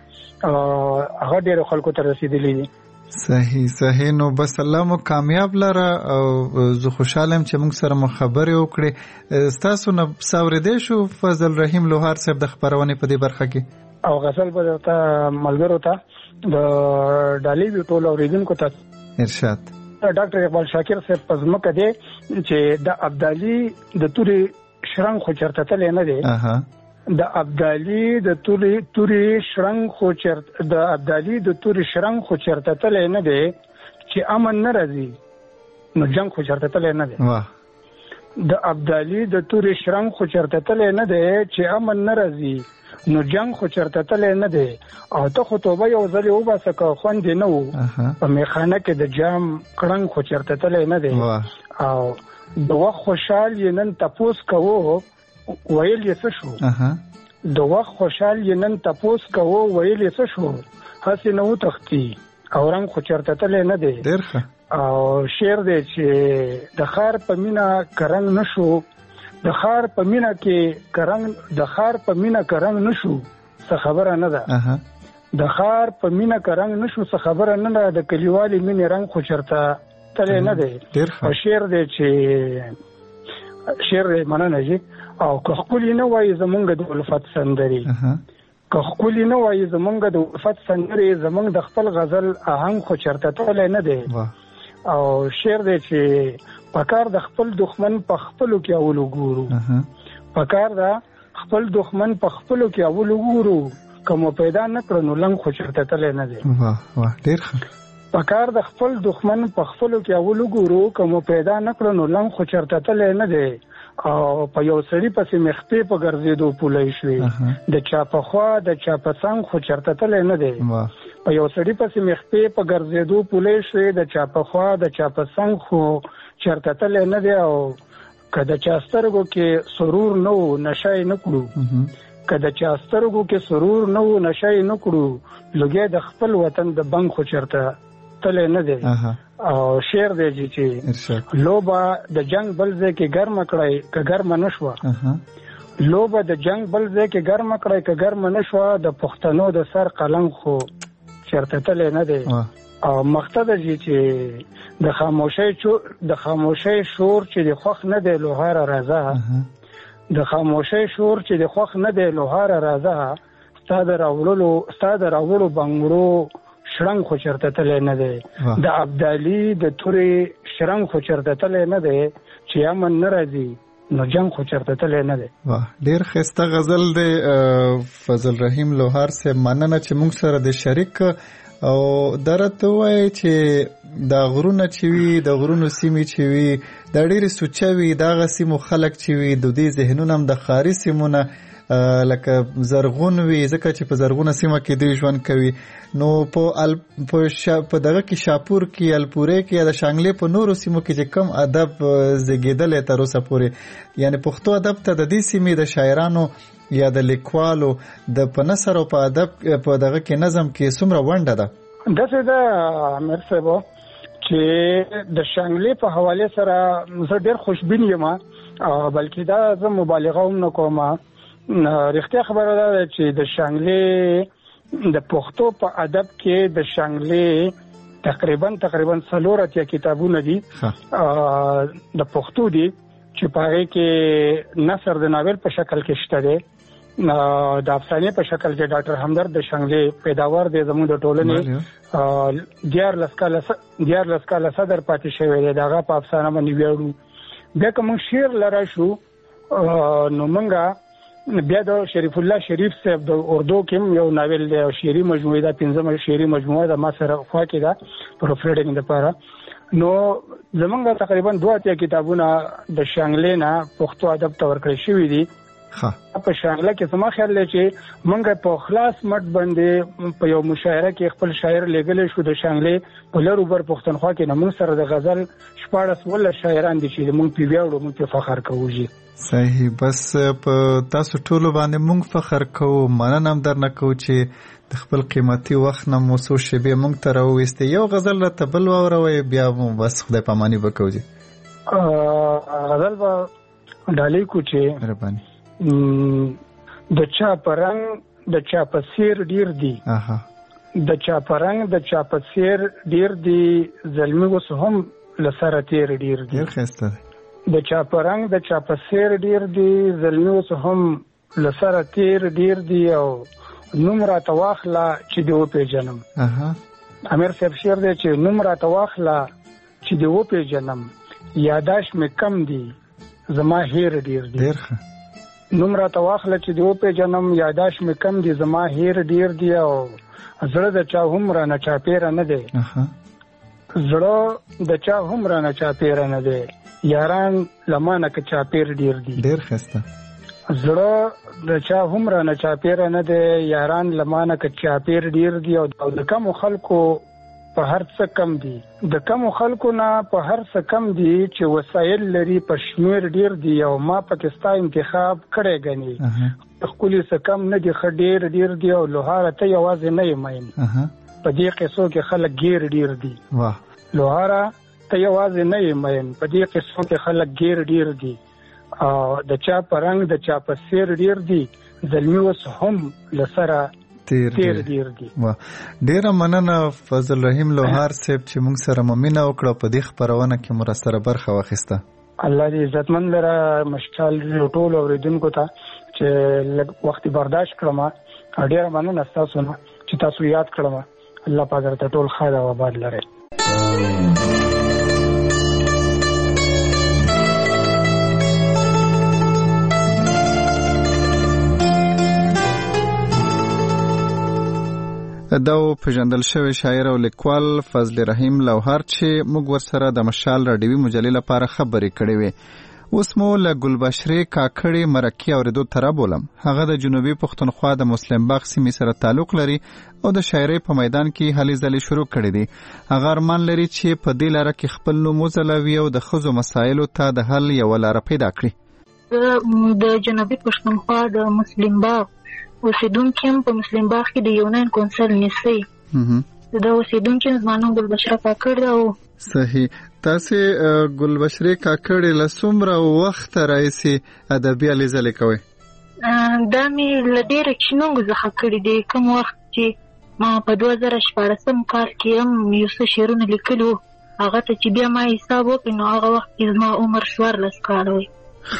هغه ډېر خلکو ته رسیدلی دي. صحیح صحیح. نو بس الله مو کامیاب لره او زه خوشاله یم چې موږ سره مو خبرې وکړې. ستاسو نه څاورېدی شو فضل رحیم لوهار صاحب د خپرونې په دې برخه کې او غزل به درته ملګرو ته د ډالۍ ټول اورېدونکو ته ارشاد. ډاکټر اقبال شاکر صاحب په ځمکه دی چې د ابدالي د تورې شرنګ خو چرته تللی نه دی د ابدالي د توري توري شرنګ خو چرته د ابدالي د توري شرنګ خو چرته تللی نه دی چې امن نه راځي نو جنگ خو چرته تللی نه دی. د ابدالي د توري شرنګ خو چرته تللی نه دی چې امن نه راځي نو جنگ خو چرته تللی نه دی او ته خو توبه یو ځل وباسه که خوند نه وو په میخانه کې د جام کړنګ خو چرته تللی نه دی او د وخت خوشحال یې نن تپوس کوو ویل یې څه شو د وخت خوشحال یې نن تپوس کوو ویل یې څه شو هسې نه وتښتي او رنګ خو چرته تللی نه دی. او شعر دی چې د خار په مینه کرنګ نه شو د خار په مینه کې کرنګ د خار په مینه کرنګ نه شو څه خبره نه ده د خار په مینه کرنګ نه شو څه خبره نه ده د کلیوالي مینې رنګ خو چرته تللی نه دی. او شعر دی چې شعر دی مننه جي او که خپلی نه وایي زمونږ د الفت سندرې که خپلی نه وایي زمونږ د الفت سندرې زمونږ د خپل غزل آهنګ خو چرته تللی نه دی. او شعر دی چې پکار د خپل دښمن په خپلو کې اول وګورو پکار د خپل دښمن په خپلو کې اول وګورو که مو پیدا نه کړو نو لنګ خو چرته تللی نه دی. ډېر ښه. پکار د خپل دښمن په خپلو کې اول وګورو که مو پیدا نه کړو نو لنګ خو چرته تللی نه دی. او په یو سړي پسې مخپې په ګرځېدو پولی شوې د چا په خوا د چا په څنګ خو چرته تللی نه دی. په یو سړي پسې مخپې په ګرځېدو پولی شوې د چا په خوا د چا په څنګ خو چرته تللی نه دی. او که د چا سترګو کې سرور نه و نشه یې نه کړو که د چا سترګو کې سرور نه و نشه یې نه کړو لوګی د خپل وطن د بنګ خو چرته تللی نه دی. او شعر دی چې لوبه د جنگ بل ځای کې ګرمه کړی که ګرمه نه شوه لوبه د جنگ بل ځای کې ګرمه کړی که ګرمه نه شوه د پښتنو د سر قلم خو چرته تللی نه دی. او مقصد دی چې د خاموشۍ د خاموشۍ شور چې د خوښ نه دی لوهاره راځه د خاموشۍ شور چې د خوښ نه دی لوهاره راځه ستا د راوړلو ستا د راوړو بنګړو شرنګ خو چرته تللی نه دی د ابدالي د تورې شرنګ خو چرته تللی نه دی چې امن نه راځي نو جنگ خو چرته تللی نه دی. ډېر ښایسته غزل دی فضل رحیم لوهار صاحب. مننه چې موږ سره د شریک او درته وایي چې دا غرونه چې وي د غرونو سیمې چې وي دا ډېرې سوچه وي دغه سیمو خلک چې وي د دې ذهنونه هم د ښاري سیمونه لکه زرغون وي ځکه چې په زرغونه سیمه کې دوی ژوند کوي. نو په په دغه کې شاپور کې الپورې کې یا د شانګلې په نورو سیمو کې چې کم ادب زیږېدلی تر اوسه پورې یعنی پښتو ادب ته د دې سیمې د شاعرانو یا د لیکوالو د په نثر او په ادب په دغه کې نظم کې څومره ونډه ده؟ داسې ده امیر صاحب چې د شانګلې په حواله سره زه ډېر خوشبین یم بلکې دا زه مبالغه هم نه کوم. رښتیا خبره ده چې د شانګلې د پښتو په ادب کې د شانګلې تقریبا تقریبا څلور اتیا کتابونه دي د پښتو دي چې په هغې کې نثر د ناول په شکل کې شته دی د افسانې په شکل کې ډاکټر همدرد د شانګلې پیداوار دی زموږ د ټولنې دیارلس کاله دیارلس کاله صدر پاتې شوی دی د هغه په افسانه باندې ویاړو. بیا که موږ شعر لره شو نو موږ بیا د شریف الله شریف صاحب د اردو کې یو ناول دی او شعري مجموعه ده پنځمه شعري مجموعه ده ما سره خوا کې ده پروف ریډینګ لپاره. نو زمونږ تقریبا دوه اتیا کتابونه د شانګلې نه پښتو ادب ته ورکړل شوي دي. په شانګله کې زما خیال دی چې موږ په خلاص مټ باندې په یو مشاعره کې خپل شاعر لېږلی شو د شانګلې په لر اوبر پښتونخوا کې نه موږ سره د غزل شپاړس ولس شاعران دي چې موږ پرې ویاړو موږ پرې فخر کوو. صحیح. بس په تاسو ټولو باندې موږ فخر کوو. مننه هم درنه کوو چې د خپل قیمتي وخت نه مو څو شیبې موږ ته راوویستې. یو غزل راته بل واوروئ بیا مو بس خدای پاماني به کوو. غزل به ډالۍ کو چې مهرباني د چا په رنګ د چا په څېر ډېر دي د چا په رنګ د چا په څېر ډېر دي زلمي اوس هم له سره تېر ډېر دي. ډېر ښایسته دی. د چا په رنګ د چا په څېر ډېر دي زلمي اوس هم له سره تېر ډېر دي او نوم راته واخله چې دې وپېژنم. امیر صاحب شعر دی چې نوم راته واخله چې دې وپېژنم یاداش مې کم دي زما هیر ډېر دي. ډېر ښه. نوم راته واخله چې دې وپېژنم یاداش مې کم دي زما هیر ډېر دي او زړه د چا هم رانه چاپېره نه دی. زړه د چا هم رانه چاپېره نه دی یاران لمانه که چاپېر ډېر دي. ډېر ښایسته. زړه د چا هم رانه چاپېره نه دی یاران لمانه که چاپېر ډېر دي او د کمو خلکو په هر څه کم دي د کمو خلکو نه په هر څه کم دي چې وسایل لري په شمیر ډېر دي او ما پاکستان انتخاب کړی ګڼي ښکلي څه کم نه دي ښه ډېر ډېر دي او لوهاره ته یوازې نه یې مین په دې قصو کې خلک ګیر ډېر دي. لوهاره ته یوازې نه یې مین په دې قصو کې خلک ګیر ډېر دي او د چا په رنګ د چا په څېر ډېر دي زلمي اوس هم له سره تیر ډیر دي. ډیره مننه فضل رحیم لوهار صاحب چې موږ سره ممنه وکړه په دې خبرونه کې مو سره برخه واخیسته. الله دې عزتمن لره مشکل ټول اوریدونکو ته چې لږ وخت برداشت کړم. ډیره مننه تاسو نه چې تاسو یاد کړم. الله پاک درته ټول خیر او آباد لري. دا پیژندل شوی شاعر او لیکوال فضل رحیم لوهار چې موږ ورسره د مشال راډیوي مجلې لپاره خبرې کړې وې. اوس مو له ګلبشرې کاکړې مرکې اورېدو ته رابولم. هغه د جنوبي پښتونخوا د مسلم باغ سیمې سره تعلق لري او د شاعرۍ په میدان کې هلې ځلې شروع کړې دي. هغه ارمان لري چې په دې لاره کې خپل نوم وځلوي او د ښځو مسایلو ته د حل یوه لاره پیدا کړي. د جنوبي پښتونخوا د مسلم باغ اوسیدونکي هم په مسلم باغ کې د یونان کونسل نیسي. د اوسیدونکي زما نوم ګلبشره کاکړ ده. صحیح. تاسې ګلبشرې کاکړې له څومره وخته راهیسې ادبي هلې ځلې کوئ؟ دا مې له ډېره کوچنیانو څخه کړي دي. کوم وخت چې ما په دوه زره شپاړسم کال کې هم یو څه شعرونه لیکلي وو. هغه ته چې بیا ما حساب وکړ نو هغه وخت کې زما عمر څوارلس کاله وی.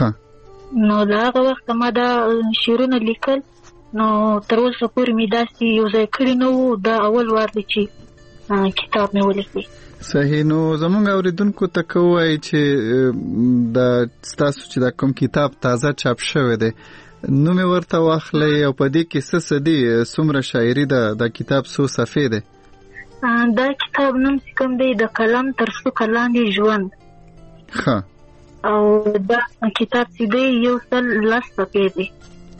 نو د هغه وخت ما دا شعرونه لیکل نو تر اوسه پورې مې داسې یو ځای کړي نه وو. دا اول وار دی چې کتاب مې ولیکي. صحیح. نو زمونږ اوریدونکو ته کوی چې دا ستاسو چې دا کوم کتاب تازه چاپ شوی دی نو مې ورته واخلئ او په دې کې څه څه دي، څومره شاعري ده، دا کتاب څو صفحې دی؟ دا کتاب نوم چې کوم دی د قلم تر څوکه لاندې ژوند. ښه. او دا کتاب چې دی یو سل لس صفحې دی.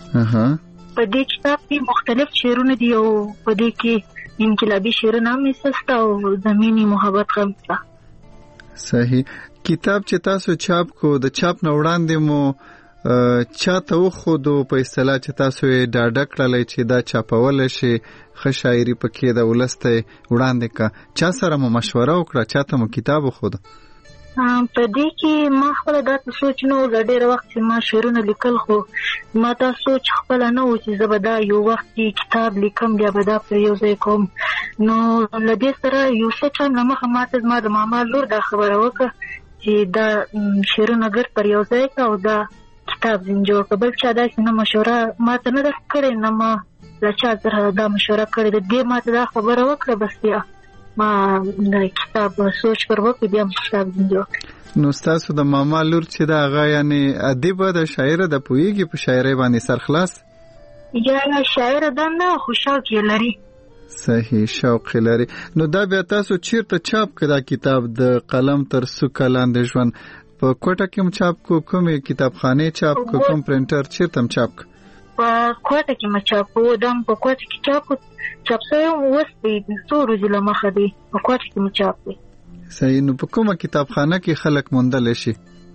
په دې کتاب کې مختلف شعرونه دي او په دې کې انقلابي شعرونه هم نشته او د مینې محبت غم شته. صحیح. کتاب چې تاسو چاپ کو د چاپ نه وړاندې مو چاته وښودو په اصطلاح چې تاسو یې ډاډه کړلی چې دا چاپولی شي، ښه شاعري پکې د ولس ته وړاندې کا، چا سره مو مشوره وکړه، چاته مو کتاب وښوده؟ په دې کې ما خپله داسې سوچ نه و. د ډېر وخت چې ما شعرونه لیکل خو ما دا سوچ خپله نه و چې زه به دا یو وخت کې کتاب لیکم بیا به دا په یو ځای کوم. نو له دې سره یو څه ټایم نه مخه ما ته زما د ماما لور دا خبره وکړه چې دا شعرونه ګډ پر یو ځای کړه او دا کتاب ځین جوړ کړه. بل چا داسې نه مشوره ما ته نه ده کړې، نه ما له چا سره دا مشوره کړې ده. دې ما ته دا خبره وکړه بس بیا ما د کتاب سوچ پر وکړ بیا کتاب ځین جوړ کړ. نو ستاسو د ماما لور چې دا هغه یعنې ادیبه ده، شاعره ده، پوهېږي په شاعرۍ باندې سرخلاص؟ یا شاعره ده نه خو شوق یې لري. صحیح، شوق یې لري. نو دا بیا تاسو چیرته چاپ کړه دا کتاب د قلم تر څوکه لاندې ژوند؟ په کوټه کې هم چاپ کو، کومې کتابخانې چاپ کو، کوم پرنټر چیرته هم چاپ کو؟ په کوټه کې مې چاپ کو. دا په کوټه کې چاپ چاپ شوی اوس دی څو ورځې له مخه دی په کوټه کې مې چاپ دی. صحیح. نو په کومه کتابخانه کې خلک موندلی شي؟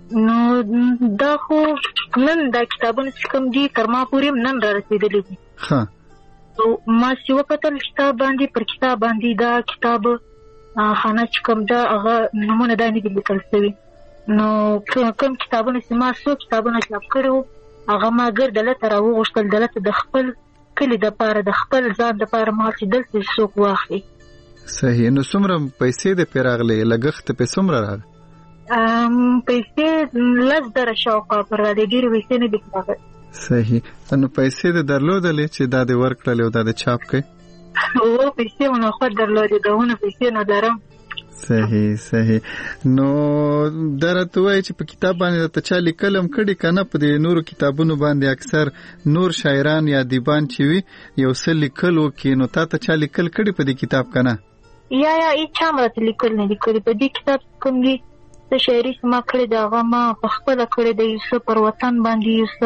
نو دا خو نن دا کتابونه چې کوم دي تر ما پورې هم نن را رسېدلي دي. ښه. ما چې وکتل کتاب باندې پر کتاب باندې دا کتاب خانه چې کوم ده هغه نومونه دا نه دي لیکل شوي. نو کوم کتابونه چې ما څو کتابونه چاپ کړي وو هغه ما ګر دلته راوغوښتل، دلته د خپل کلي دپاره د خپل ځان دپاره مهال چې دلته څوک واخلي. صحیح. نو څومره پیسې دې پرې راغلې؟ لګښت پې څومره راغلی؟ پیسې لس زره شاوخوا پر راغلې، ډېرې پیسې نه دي راغلې. صحیح. نو پیسې دې درلودلې چې دا دې ورکړلې او دا دې چاپ کړې؟ او پیسې مو نو خود درلودې، دونه پیسې نه لرم. صحیح صحیح. نو دا راته وایي چې په کتاب باندې ته چا لیکل هم کړي که نه؟ په دې نورو کتابونو باندې اکثر نور شاعران یا ادیبان چې وي یو څه لیکل وکړي، نو تا ته چا لیکل کړي په دې کتاب که نه؟ یا یا هېچا هم راته لیکل نه دي کړي. په دې کتاب کوم دي څه شاعري چې ما کړې ده هغه ما پخپله کړې ده، یو څه پر وطن باندې، یو څه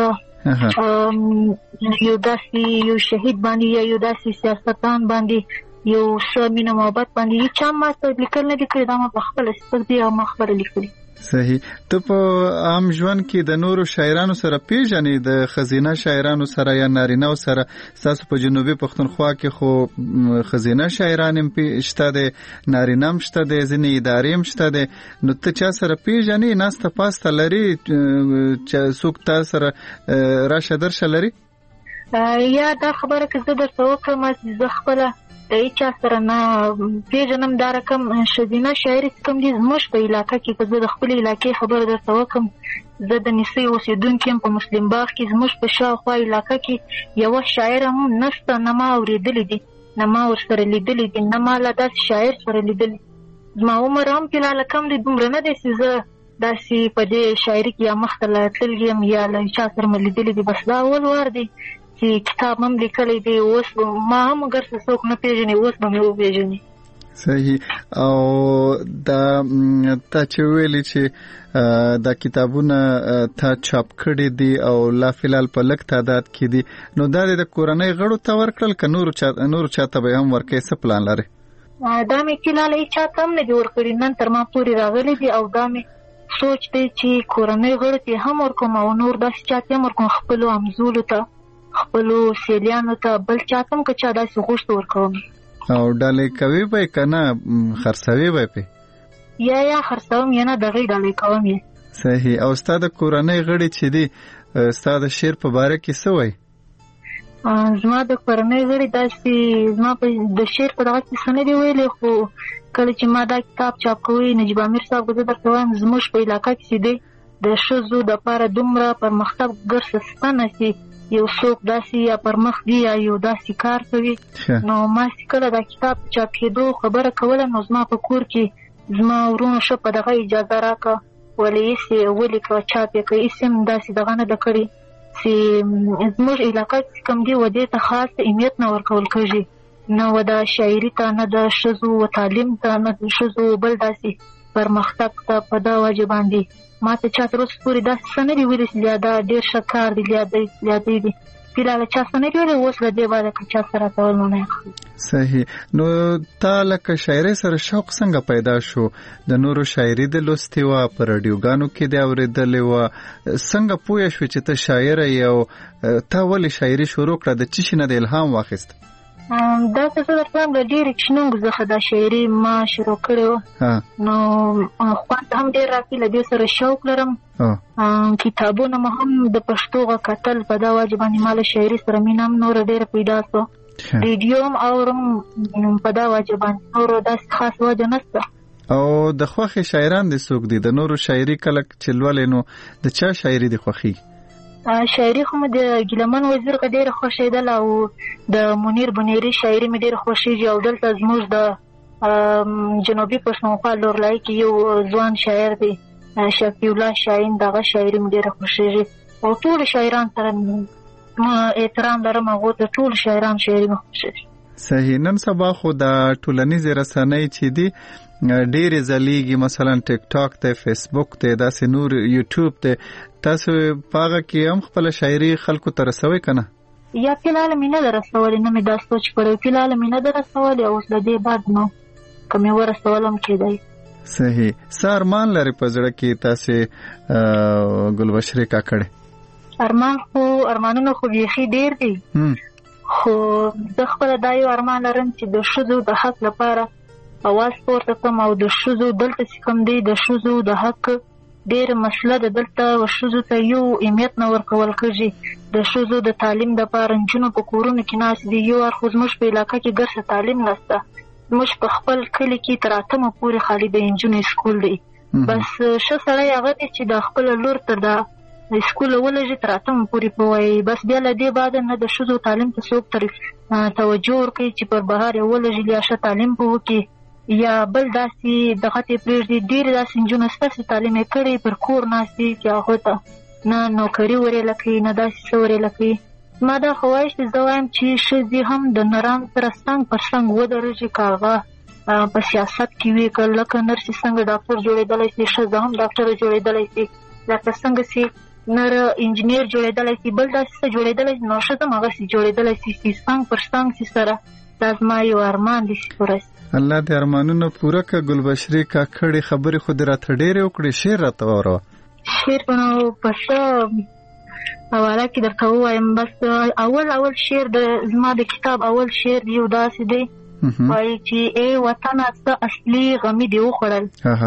یو داسې یو شهید باندې یا یو داسې سیاستدان باندې، یو څه مینه محبت باندې. هېچا ما ته لیکل نه دي کړي، دا ما پخپله صفت دي او ما خپله لیکلي. صحیح. ته په عام ژوند کې د نورو شاعرانو سره پیژنې، د ښځینه شاعرانو سره یا نارینهو سره؟ ستاسو په جنوبي پښتونخوا کې خو ښځینه شاعران هم شته دی، نارینه هم شته دی، ځینې ادارې هم شته دی. نو ته چا سره پیژنې؟ ناسته پاسته لري؟ څوک تا سره راشه درشه لري؟ یا دا خبره که زه درته وکړم چې زه خپله د هېچا سره نه پیژنم. دا رقم ښځینه شاعري چې کوم دي زموږ په علاقه کې، که زه د خپلې علاقې خبره درته وکړم، زه د نیسۍ اوسېدونکې یم په مسلم باغ کې. زموږ په شاوخوا علاقه کې یوه شاعره هم نشته، نه ما اورېدلې دي، نه ما ورسره لیدلې دي، نه ما له داسې شاعر سره لیدلې. زما عمر هم فلحاله کم دی، دومره نه دی چې زه داسې په دې شاعري کې یا مخته له تللې یم یا له چا سره مې لیدلې دي. بس دا اول وار دی چې کتاب هم لیکلی دی. اوس ما هم اگر څه څوک نه پیژني اوس به مې وپیژني. صحیح. او دا تا چې ویلي چې دا کتابونه تا چاپ کړي دي او لا فلحال په لږ تعداد کې دي، نو دا د کورنۍ غړو ته ورکړل که نورو چا نورو چاته به هم ورکوې؟ څه پلان لرې؟ دا مې فلحال هېچا ته هم نه دي ورکړي، نن تر ما پورې راغلي دي. او دا مې سوچ دی چې کورنۍ غړو ته هم ورکوم او نور داسې چا ته هم ورکوم، خپلو همزولو ته، خپلو سیلیانو ته، بل چاته هم که چا داسې غوښت ورکوم. او ډالۍ کوي به که نه خرڅوي به پې؟ یا یا خرڅوم یا نه دغې ډالۍ کوم یې. صحیح. او ستا د کورنۍ غړي چې دي ستا د شعر په باره کې څه وایي؟ زما د کورنۍ غړي داسې زما په د شعر په دغه کې څه نه دي ویلي، خو کله چې ما دا کتاب چاپ کوي نجیب امیر صاحب زه درته وایم زموږ په علاقه کې چې دی د ښځو دپاره دومره پرمختګ ګرځستانه چې یو څوک داسې یا پرمخ دی یا یو داسې کار کوي. نو ما چې کله دا کتاب چاپ کېدو خبره کوله نو زما په کور کې زما ورونه ښه په دغه اجازه راکړه ولې یې ولیکه چاپ یې کړه هېڅ هم داسې دغه نه ده کړې چې زموږ علاقه چې کوم دی ودې ته خاص اهمیت نه ورکول کېږي، نه وده شاعري ته، نه د ښځو و تعلیم ته، نه د ښځو بل داسې پرمختګ ته. په دا وجه باندې ما ته چا تر اوسه پورې داسې څه نه دي ویلي چې لیا دا ډېر ښه کار دی، لیا دی لیا دی دی فیلحال چا څه نه دي ویلي، اوس له دې بعده که چا څه راته ویل نو نه. صحیح. نو تا لکه شاعرۍ سره شوق څنګه پیدا شو؟ د نورو شاعري د لوستې وه، په راډیوګانو کې دې اورېدلې وه، څنګه پوه شوې چې ته شاعره یې او تا ولې شاعري شروع کړه؟ د څه شي نه د الهام واخیست؟ دا څه زه درته وایم د ډېرې کوچنیو څخه دا شاعري ما شروع کړې وه، نو خوند هم ډېر راکړي، له دې سره شوق لرم. کتابونه مو هم د پښتو غږ کتل، په دا وجه باندې ما له شاعري سره مینه هم نوره ډېره پیدا سوه. ریډیو هم اورم، په دا وجه باندې نوره داسې خاص وجه نشته. او د خوښې شاعران دې څوک دي؟ د نورو شاعري کله چې لولې نو د چا شاعري دې خوښېږي؟ شاعري خو مې د ګیلمن وزیر غ ډېره خوښېدله او د منیر بنیري شاعري مې ډېره خوښېږي، او دلته زموږ د جنوبي پښتونخوا لورلایي کې یو ځوان شاعر دی شفیع الله شاهین، دغه شاعري مې ډېره خوښېږي او ټولو شاعران سره احترام لرم، هغو د ټولو شاعران شاعري مې خوښېږي. صحیح. نن سبا خو د ټولنیزې رسنۍ چې دي ډېرې ځلیږي، مثلا ټیک ټاک ته، فیسبوک ته، داسې نور یوټیوب ته، تاسو په هغه کې هم خپله شاعري خلکو ته رسوئ که نه؟ یا فیلحال مې نه ده رسولې، نه مې دا سوچ کړی، فیلحال مې نه ده رسولې، اوس د دې بعد نو که مې ورسول هم کېدی. صحیح. څه ارمان لرې په زړه کې تاسې ګلبشرې کاکړې؟ ارمان خو ارمانونه خو بیخي ډېر دي، خو زه خپله دا یو ارمان لرم چې د ښځو د حق لپاره اواز پورته کړم، او د ښځو دلته چې کوم دی د ښځو د حق ډېره مسله ده، دلته ښځو ته یو اهمیت نه ورکول کېږي. د ښځو د تعلیم دپاره نجونو په کورونو کې ناست دي، یو اړخ زموږ په علاقه کې ګرځه تعلیم نشته، زموږ په خپل کلي کې تر اتمه پورې خالي د نجونو سکول دی. بس ښه سړی هغه دی چې د خپله لور تر دا سکول ولږي تر اتمه پورې پوهوي، بس بیا له دې بعده نه د ښځو تعلیم ته څوک تر توجه ورکوي چې پر بهر یې ولږي یا ښه تعلیم په وکړي یا بل داسې دغه ته پرېږدي. ډېرې داسې نجونې شته چې تعلیم یې کړی پر کور ناست دي چې هغو ته نه نوکري وریله کوي نه داسې څه وریله کوي. ما دا خواهش چې زه وایم چې ښځې هم د نرانو سره څنګ پر څنګ ودرېږي، که هغه په سیاست کې وي، که لکه نرسې څنګه ډاکټر جوړېدلی شي، ښځه هم ډاکټره جوړېدلی شي، لکه څنګه چې نر انجینیر جوړېدلی شي، بل داسې څه جوړېدلی شي، نو ښځه هم هغسې جوړېدلی شي چې څنګ پر څنګ چې سره. دا زما یو ارمان دی چې پوره شي. الله دې ارمانونه پوره کړه. ګلبشرې کاکړې خبرې خو دې راته ډېرې وکړې، شعر راته واوروه. شعر به نو په څه حواله کې درته ووایم. بس اول اول شعر د زما د کتاب اول شعر یو داسې دی وایي چې ای وطنه څه اصلي غمي دې وخوړل،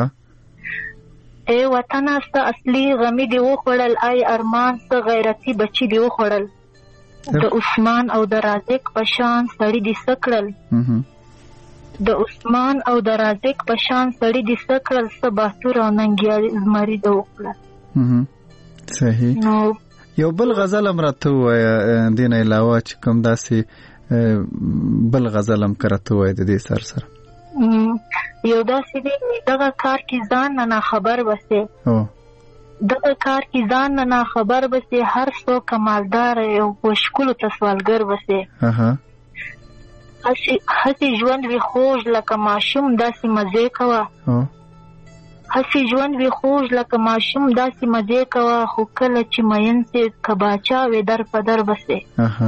ای وطنه څه اصلي غمي دې وخوړل، ای ارمان څه غیرتي بچي دې وخوړل، د عثمان او د رازق په شان سړي دې څه کړل، د عثمان او د رازق په شان سړي دې څه کړل، څه باتور او ننګیالي زمري دې وکړل. صحیح. نو یو بل غزل هم راته ووایه دې نه علاوه چې کوم داسې بل غزل هم که راته ووایه د دې سر سره. یو داسې دی دغه کار کې ځان نه ناخبر بسې، دغه کار کې ځان نه ناخبر بسې، هر څوک کمالدار او په ښکلو ته سوالګر بسې، هسې ژوند وي خوږ لکه ماشوم داسې مزې کوه، هسې ژوند وي خوږ لکه ماشوم داسې مزې کوه، خو کله چې مین سې که باچا وې در په در بسې.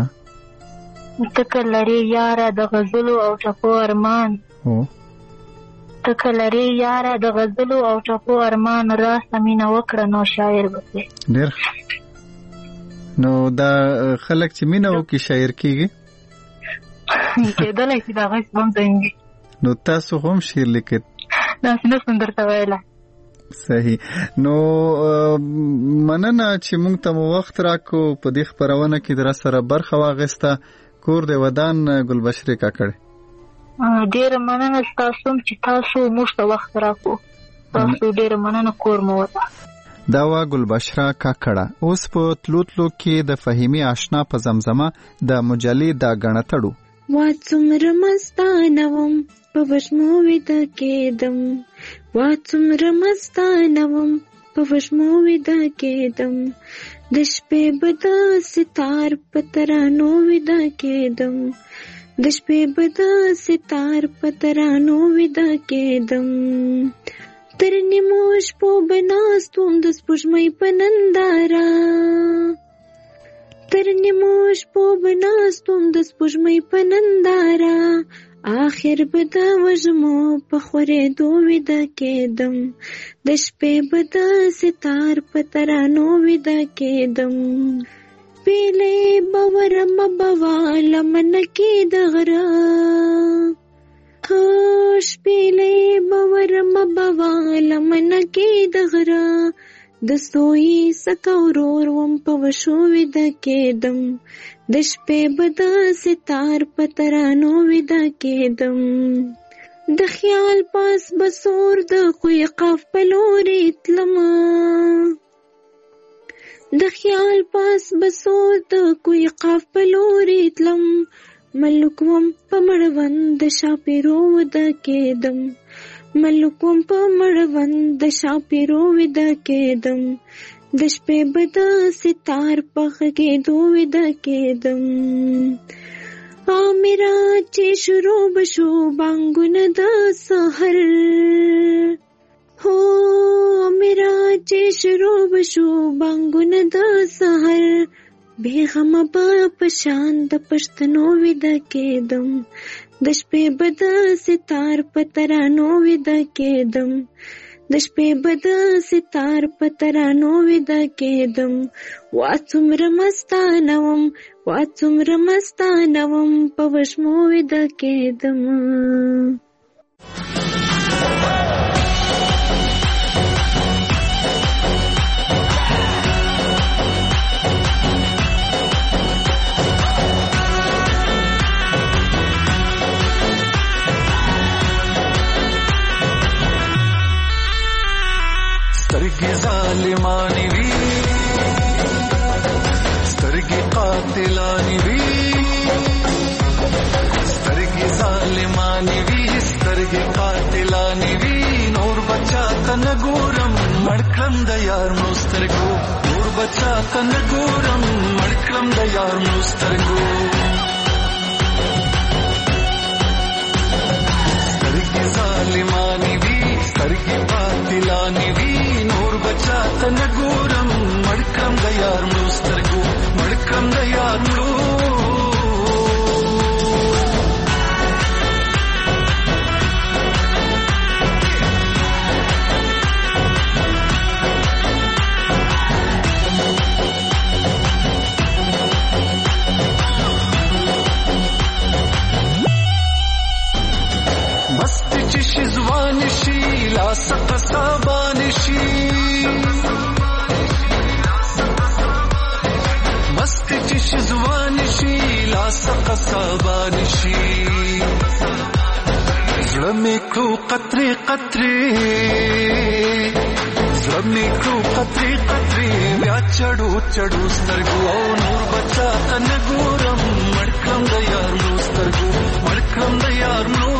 تکه لرې یاره د غزلو او ټپو ارمان، تکه لرې یاره د غزلو او ټپو ارمان، راسه مینه وکړه نو شاعر بسې. ډېر نو دا خلک چې مینه وکړي شاعر کېږي کېدلی شي، د هغه څه هم ځینې. نو تاسو هم شعر لیکئ؟ داسې نه شم درته ویلی. صحیح. نو مننه چې موږ ته وخت راکو په دې خبرونه کې در سره برخه واغسته. کور د ودان ګلبشرې کاکړ ډېر مننه تاسو چې تاسو موږ ته وخت راکو. تاسو ډېر مننه کور مو ودا. دا وا ګلبشره کاکړه اوس په تلوتلو کې د فهیمي آشنا په زمزمه د مجلې دا غنټړو. وا څومره مستانوم په وشمو ودا کېدم، وا څومره مستانوم په وشمو ودا کېدم، د شپې بد ستار په ترانو ودا کېدم، د شپې بد ستار په ترانو ودا کېدم، تر نیمو شپو بناستوم د سپوږمۍ په ننداره، تر نیمو شپو بناستوم د سپوږمۍ په ننداره، آخر به د وژمو په خورېدو ویده کېدم، د شپې به د ستار په ترانو ویده کېدم، پیلې به ورمه بواله منکې د غره، شپېلې به ورمه بواله منکې د غره، د سوی سکه ورور وم په وشو ویده کېدم، د شپې به د ستار په ترانو ویده کېدم، د خیال پاس بسور د خوی قاف په لورې تلمه، د خیال پاس بسور د کوی قاف په لورې تلم، ملک وم په مړوند د شاپیرو وده کېدم، ملک وم په مړوند د شاپیرو وده کېدم، د شپې به د ستار په غږېدو وده کېدم، آمرا چې شروع بشو بانګونه د سحر، هو آمرا چې شروع بشو بانګونه د سحر، بیغمه به پشان د پښتنو ویده کېدم، د شپې به د ستار په ترانو ویده کېدم، د شپې به د ستار په ترانو ویده کېدم، وا څومره مستانه وم، وا څومره مستانه وم په وشمو ویده کېدم. سترګې ظالمانې وي، سترګې قاتلانې وي، سترګې ظالمانې وي، سترګې قاتلانې وي، نور بچا ته نه ګورم مړ کړم د یار مړو سترګو، نور بچا ته نه ګورم مړ کړم د یار مړو سترګو، سترګې ظالمانې وي، سترګې قاتلانې وي، نور بچا ته نه ګورم مړ کړم د یار مړو سترګو، مړ کړم د یار مړو. مست چې شي ځوان شي لاس قصابان شي، مست چې شي ځوان شي لاس قصابان شي، زړه مې کړو قطرې قطرې، زړه مې کړو قطرې قطرې، بیا چړو چړو سترګو، او نور بچا ته نه ګورم مړ کړم د یار مړو سترګو، مړ کړم د یار مړو.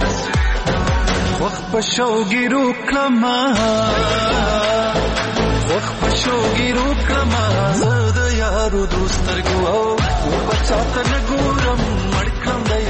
شوګیرو کلمه وخت بشوګي روکړما زه د یارو دوسترګو او بچا ته نګورم مړکم د